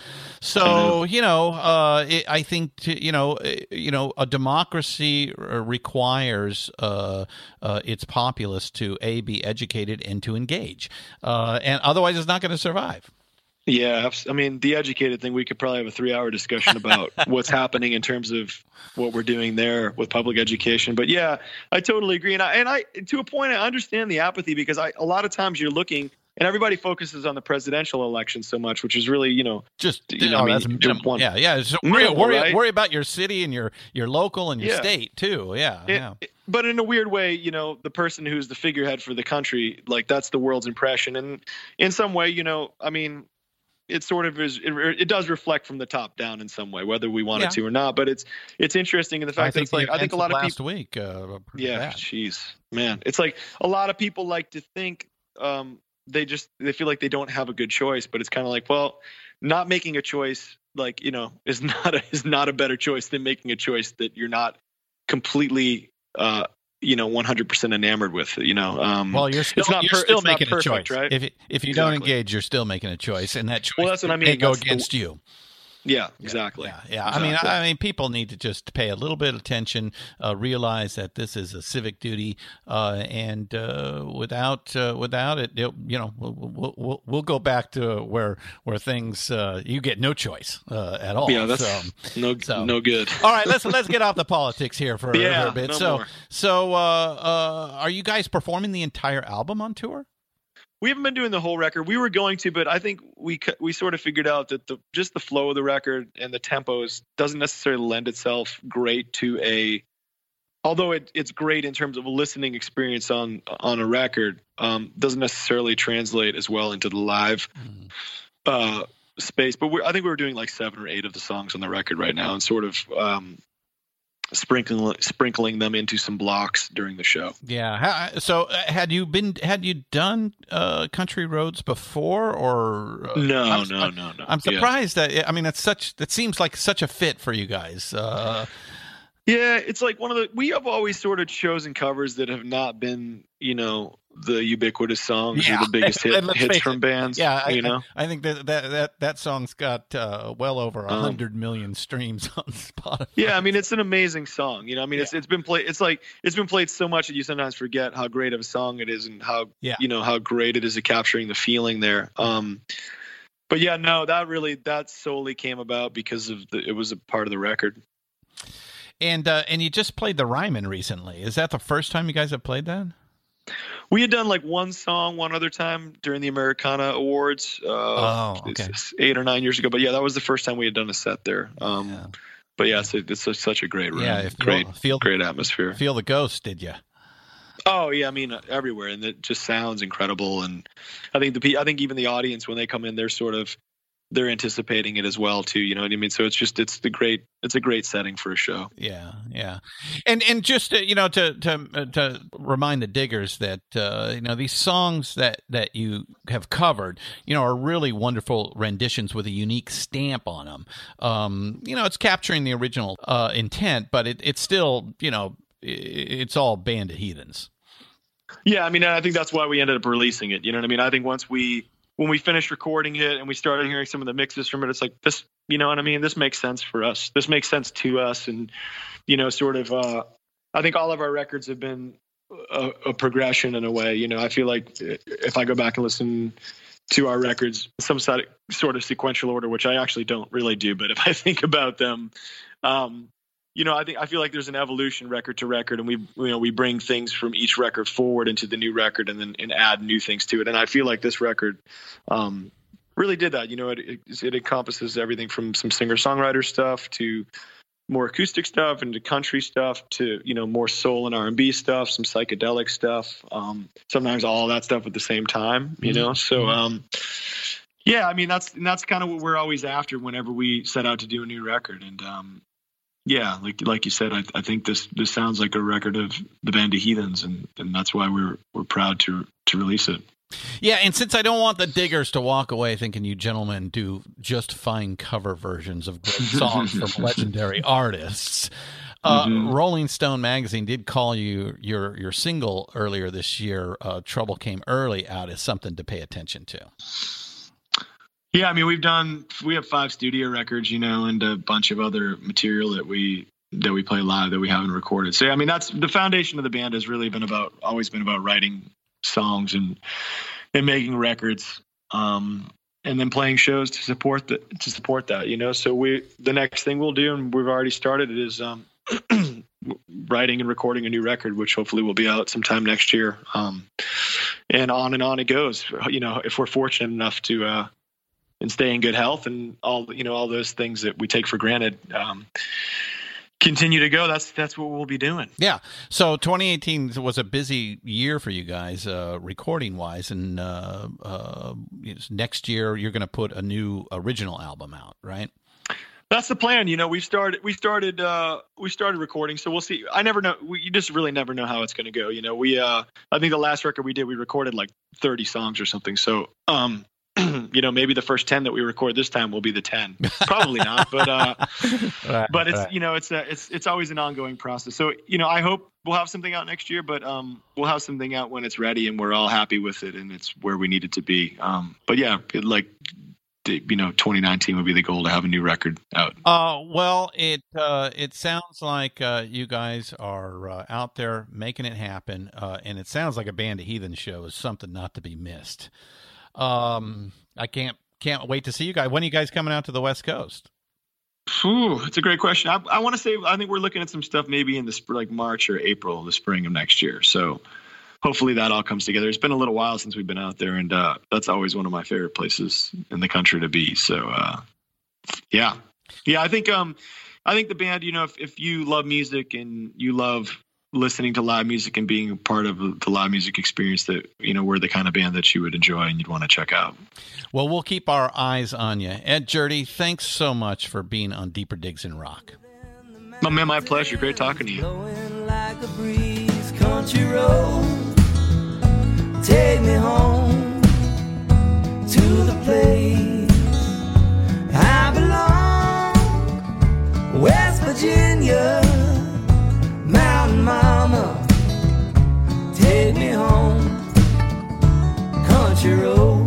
So you know, uh, it, I think to, you know, you know, a democracy requires uh, uh, its populace to a be educated and to engage, uh, and otherwise it's not going to survive. Yeah, I mean, the educated thing, we could probably have a three-hour discussion about what's happening in terms of what we're doing there with public education. But yeah, I totally agree, and I, and I to a point, I understand the apathy, because I a lot of times you're looking. And everybody focuses on the presidential election so much, which is really, you know, just you know, oh, I mean, that's minimal. one. Yeah, yeah. So worry, minimal, worry, right? worry about your city and your your local and your yeah. state too. Yeah, it, yeah. It, but in a weird way, you know, the person who's the figurehead for the country, like that's the world's impression, and in some way, you know, I mean, it sort of is. It, it does reflect from the top down in some way, whether we want yeah. it to or not. But it's it's interesting in the fact I that it's like I think a lot of last people. Last week, uh, yeah, jeez, man, it's like a lot of people like to think. Um, they just they feel like they don't have a good choice, but it's kind of like, well, not making a choice, like, you know, is not a, is not a better choice than making a choice that you're not completely uh you know one hundred percent enamored with, you know. Um well, you're still, it's not you're per, still it's making not perfect, a choice, right? If if you exactly. don't engage, you're still making a choice, and that choice well, that's what I mean. may go that's against the, you. Yeah, exactly. Yeah, yeah. Exactly. I mean, I, I mean, people need to just pay a little bit of attention, uh, realize that this is a civic duty, uh, and uh, without uh, without it, it, you know, we'll, we'll we'll go back to where where things uh, you get no choice uh, at all. Yeah, that's so, no so. no good. All right, let's let's get off the politics here for, yeah, for a bit. No so more. so, uh, uh, are you guys performing the entire album on tour? We haven't been doing the whole record. We were going to, but I think we we sort of figured out that the just the flow of the record and the tempos doesn't necessarily lend itself great to a. Although it, it's great in terms of a listening experience on on a record, um, doesn't necessarily translate as well into the live mm. uh, space. But we're, I think we were doing like seven or eight of the songs on the record right now, and sort of. Um, sprinkling sprinkling them into some blocks during the show. Yeah. So uh, had you been had you done uh, Country Roads before, or uh, no, I'm, no, I'm, no, no. I'm surprised yeah. that I mean that's such that seems like such a fit for you guys. Uh, yeah, it's like one of the we have always sort of chosen covers that have not been, you know, the ubiquitous songs yeah. or the biggest hit, hits from it. bands. Yeah, you I, know, I think that that that, that song's got uh, well over a hundred um, million streams on Spotify. Yeah, I mean it's an amazing song. You know, I mean yeah. it's it's been played. It's like it's been played so much that you sometimes forget how great of a song it is and how yeah. you know how great it is at capturing the feeling there. Um, but yeah, no, that really that solely came about because of the, it was a part of the record. And uh, and you just played the Ryman recently. Is that the first time you guys have played that? We had done like one song one other time during the Americana Awards. Uh, oh, okay. Eight or nine years ago. But yeah, that was the first time we had done a set there. Um, yeah. But yeah, it's, a, it's a, such a great room. Yeah, great, feel, great atmosphere. Feel the ghost, did you? Oh yeah, I mean uh, everywhere, and it just sounds incredible. And I think the I think even the audience when they come in, they're sort of they're anticipating it as well too. You know what I mean? So it's just it's the great it's a great setting for a show. Yeah, yeah, and and just uh, you know to to uh, to remind the diggers that uh, you know these songs that that you have covered, you know, are really wonderful renditions with a unique stamp on them. Um, you know, it's capturing the original uh, intent, but it it's still you know it, it's all Band of Heathens. Yeah, I mean, I think that's why we ended up releasing it. You know what I mean? I think once we when we finished recording it and we started hearing some of the mixes from it, it's like this, you know what I mean? This makes sense for us. This makes sense to us. And, you know, sort of, uh, I think all of our records have been a, a progression in a way. You know, I feel like if I go back and listen to our records, some sort of sequential order, which I actually don't really do, but if I think about them, um, you know, I think I feel like there's an evolution record to record, and we, you know, we bring things from each record forward into the new record, and then and add new things to it. And I feel like this record um, really did that. You know, it, it, it encompasses everything from some singer-songwriter stuff to more acoustic stuff, and to country stuff to you know more soul and R and B stuff, some psychedelic stuff. Um, sometimes all of that stuff at the same time. You know, so. Um, yeah, I mean that's and that's kind of what we're always after whenever we set out to do a new record, and. Um, Yeah, like like you said, I, I think this this sounds like a record of the Band of Heathens, and, and that's why we're we're proud to to release it. Yeah, and since I don't want the diggers to walk away thinking you gentlemen do just fine cover versions of great songs from legendary artists, uh, mm-hmm. Rolling Stone magazine did call you your your single earlier this year, uh, "Trouble Came Early," out as something to pay attention to. Yeah, I mean, we've done, we have five studio records, you know, and a bunch of other material that we, that we play live that we haven't recorded. So, I mean, that's the foundation of the band has really been about, always been about writing songs and, and making records, um, and then playing shows to support that, to support that, you know? So we, the next thing we'll do, and we've already started it, is, um, writing and recording a new record, which hopefully will be out sometime next year. Um, and on and on it goes, you know, if we're fortunate enough to, uh, and stay in good health and all, you know, all those things that we take for granted, um, continue to go. That's, that's what we'll be doing. Yeah. So twenty eighteen was a busy year for you guys, uh, recording wise. And, uh, uh, next year you're going to put a new original album out, right? That's the plan. You know, we started, we started, uh, we started recording, so we'll see. I never know. We, you just really never know how it's going to go. You know, we, uh, I think the last record we did, we recorded like thirty songs or something. So, um, you know, maybe the first ten that we record this time will be the ten. Probably not, but uh, right, but it's right. you know, it's a, it's it's always an ongoing process. So you know, I hope we'll have something out next year, but um, we'll have something out when it's ready and we're all happy with it and it's where we need it to be. Um, but yeah, it, like you know, twenty nineteen would be the goal to have a new record out. Uh, well, it uh, it sounds like uh, you guys are uh, out there making it happen, uh, and it sounds like a Band of Heathens show is something not to be missed. Um, I can't can't wait to see you guys. When are you guys coming out to the West Coast? Ooh, it's a great question. I, I want to say, I think we're looking at some stuff maybe in the sp- like March or April, the spring of next year. So hopefully that all comes together. It's been a little while since we've been out there, and uh, that's always one of my favorite places in the country to be. So uh, yeah, yeah. I think um, I think the band. You know, if if you love music and you love listening to live music and being a part of the live music experience, that, you know, we're the kind of band that you would enjoy and you'd want to check out. Well, we'll keep our eyes on you. Ed Jerde, thanks so much for being on Deeper Digs in Rock. Oh, man, my pleasure. Great talking to you. Blowing like a breeze, country road, take me home to the place I belong, West Virginia, Mountain Mama, take me home, country road.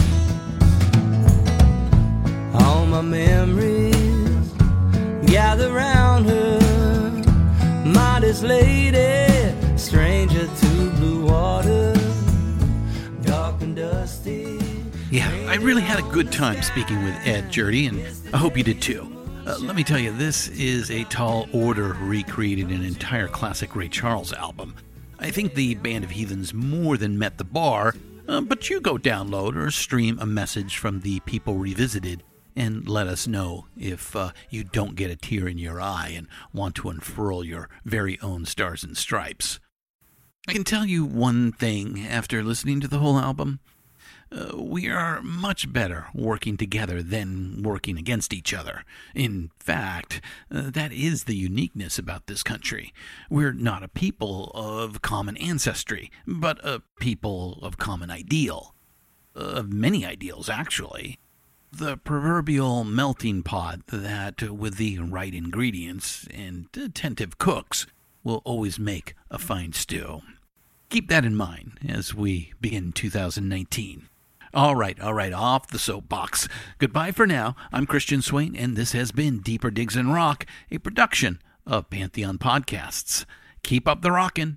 All my memories gather round her, modest lady, stranger to blue water, dark and dusty. Yeah, I really had a good time speaking with Ed Jerde, and I hope you did too. Uh, let me tell you, this is a tall order recreated an entire classic Ray Charles album. I think the Band of Heathens more than met the bar, uh, but you go download or stream a message from the People Revisited and let us know if uh, you don't get a tear in your eye and want to unfurl your very own Stars and Stripes. I can tell you one thing after listening to the whole album. Uh, we are much better working together than working against each other. In fact, uh, that is the uniqueness about this country. We're not a people of common ancestry, but a people of common ideal. Of many ideals, actually. The proverbial melting pot that, with the right ingredients and attentive cooks, will always make a fine stew. Keep that in mind as we begin two thousand nineteen. All right, all right, off the soapbox. Goodbye for now. I'm Christian Swain, and this has been Deeper Digs in Rock, a production of Pantheon Podcasts. Keep up the rockin'.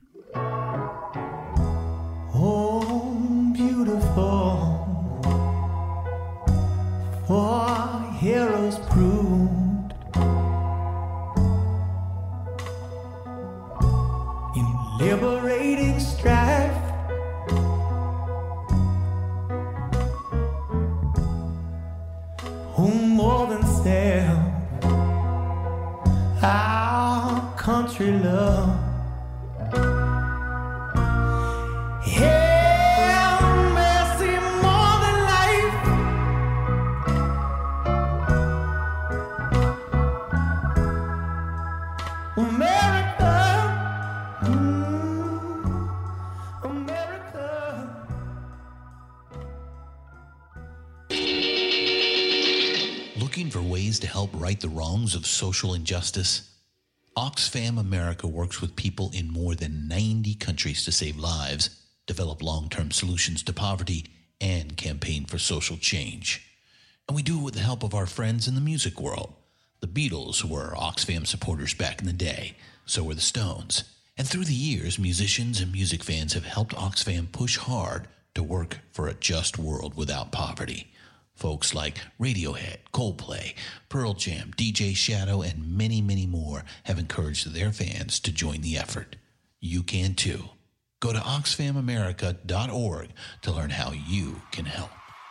Oh, beautiful, for heroes proved in liberating strife. Who more than self our country love. Hail mercy more than life. America, mm, America. Looking for ways to help right the wrongs of social injustice? Oxfam America works with people in more than ninety countries to save lives, develop long-term solutions to poverty, and campaign for social change. And we do it with the help of our friends in the music world. The Beatles were Oxfam supporters back in the day, so were the Stones. And through the years, musicians and music fans have helped Oxfam push hard to work for a just world without poverty. Folks like Radiohead, Coldplay, Pearl Jam, D J Shadow, and many, many more have encouraged their fans to join the effort. You can too. Go to oxfam america dot org to learn how you can help.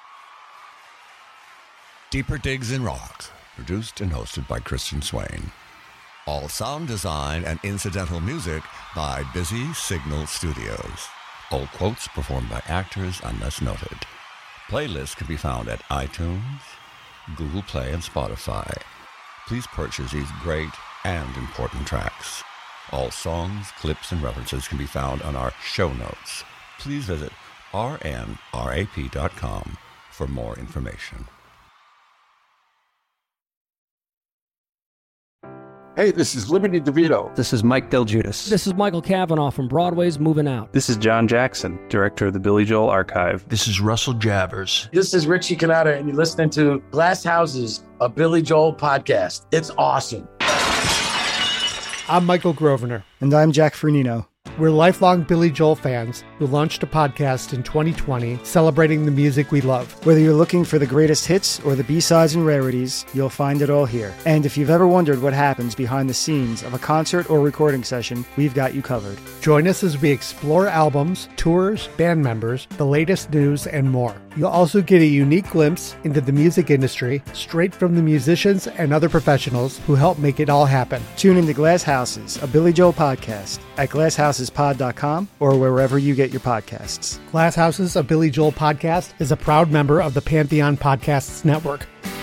Deeper Digs in Rock, produced and hosted by Christian Swain. All sound design and incidental music by Busy Signal Studios. All quotes performed by actors unless noted. Playlists can be found at iTunes, Google Play, and Spotify. Please purchase these great and important tracks. All songs, clips, and references can be found on our show notes. Please visit r n r a p dot com for more information. Hey, this is Liberty DeVito. This is Mike Del Giudice. This is Michael Cavanaugh from Broadway's Moving Out. This is John Jackson, director of the Billy Joel Archive. This is Russell Javers. This is Richie Cannata, and you're listening to Glass Houses, a Billy Joel podcast. It's awesome. I'm Michael Grosvenor. And I'm Jack Fernino. We're lifelong Billy Joel fans who launched a podcast in twenty twenty celebrating the music we love. Whether you're looking for the greatest hits or the B-sides and rarities, you'll find it all here. And if you've ever wondered what happens behind the scenes of a concert or recording session, we've got you covered. Join us as we explore albums, tours, band members, the latest news, and more. You'll also get a unique glimpse into the music industry straight from the musicians and other professionals who help make it all happen. Tune into Glass Houses, a Billy Joel podcast at glass houses pod dot com or wherever you get your podcasts. Glass Houses, a Billy Joel podcast is a proud member of the Pantheon Podcasts Network.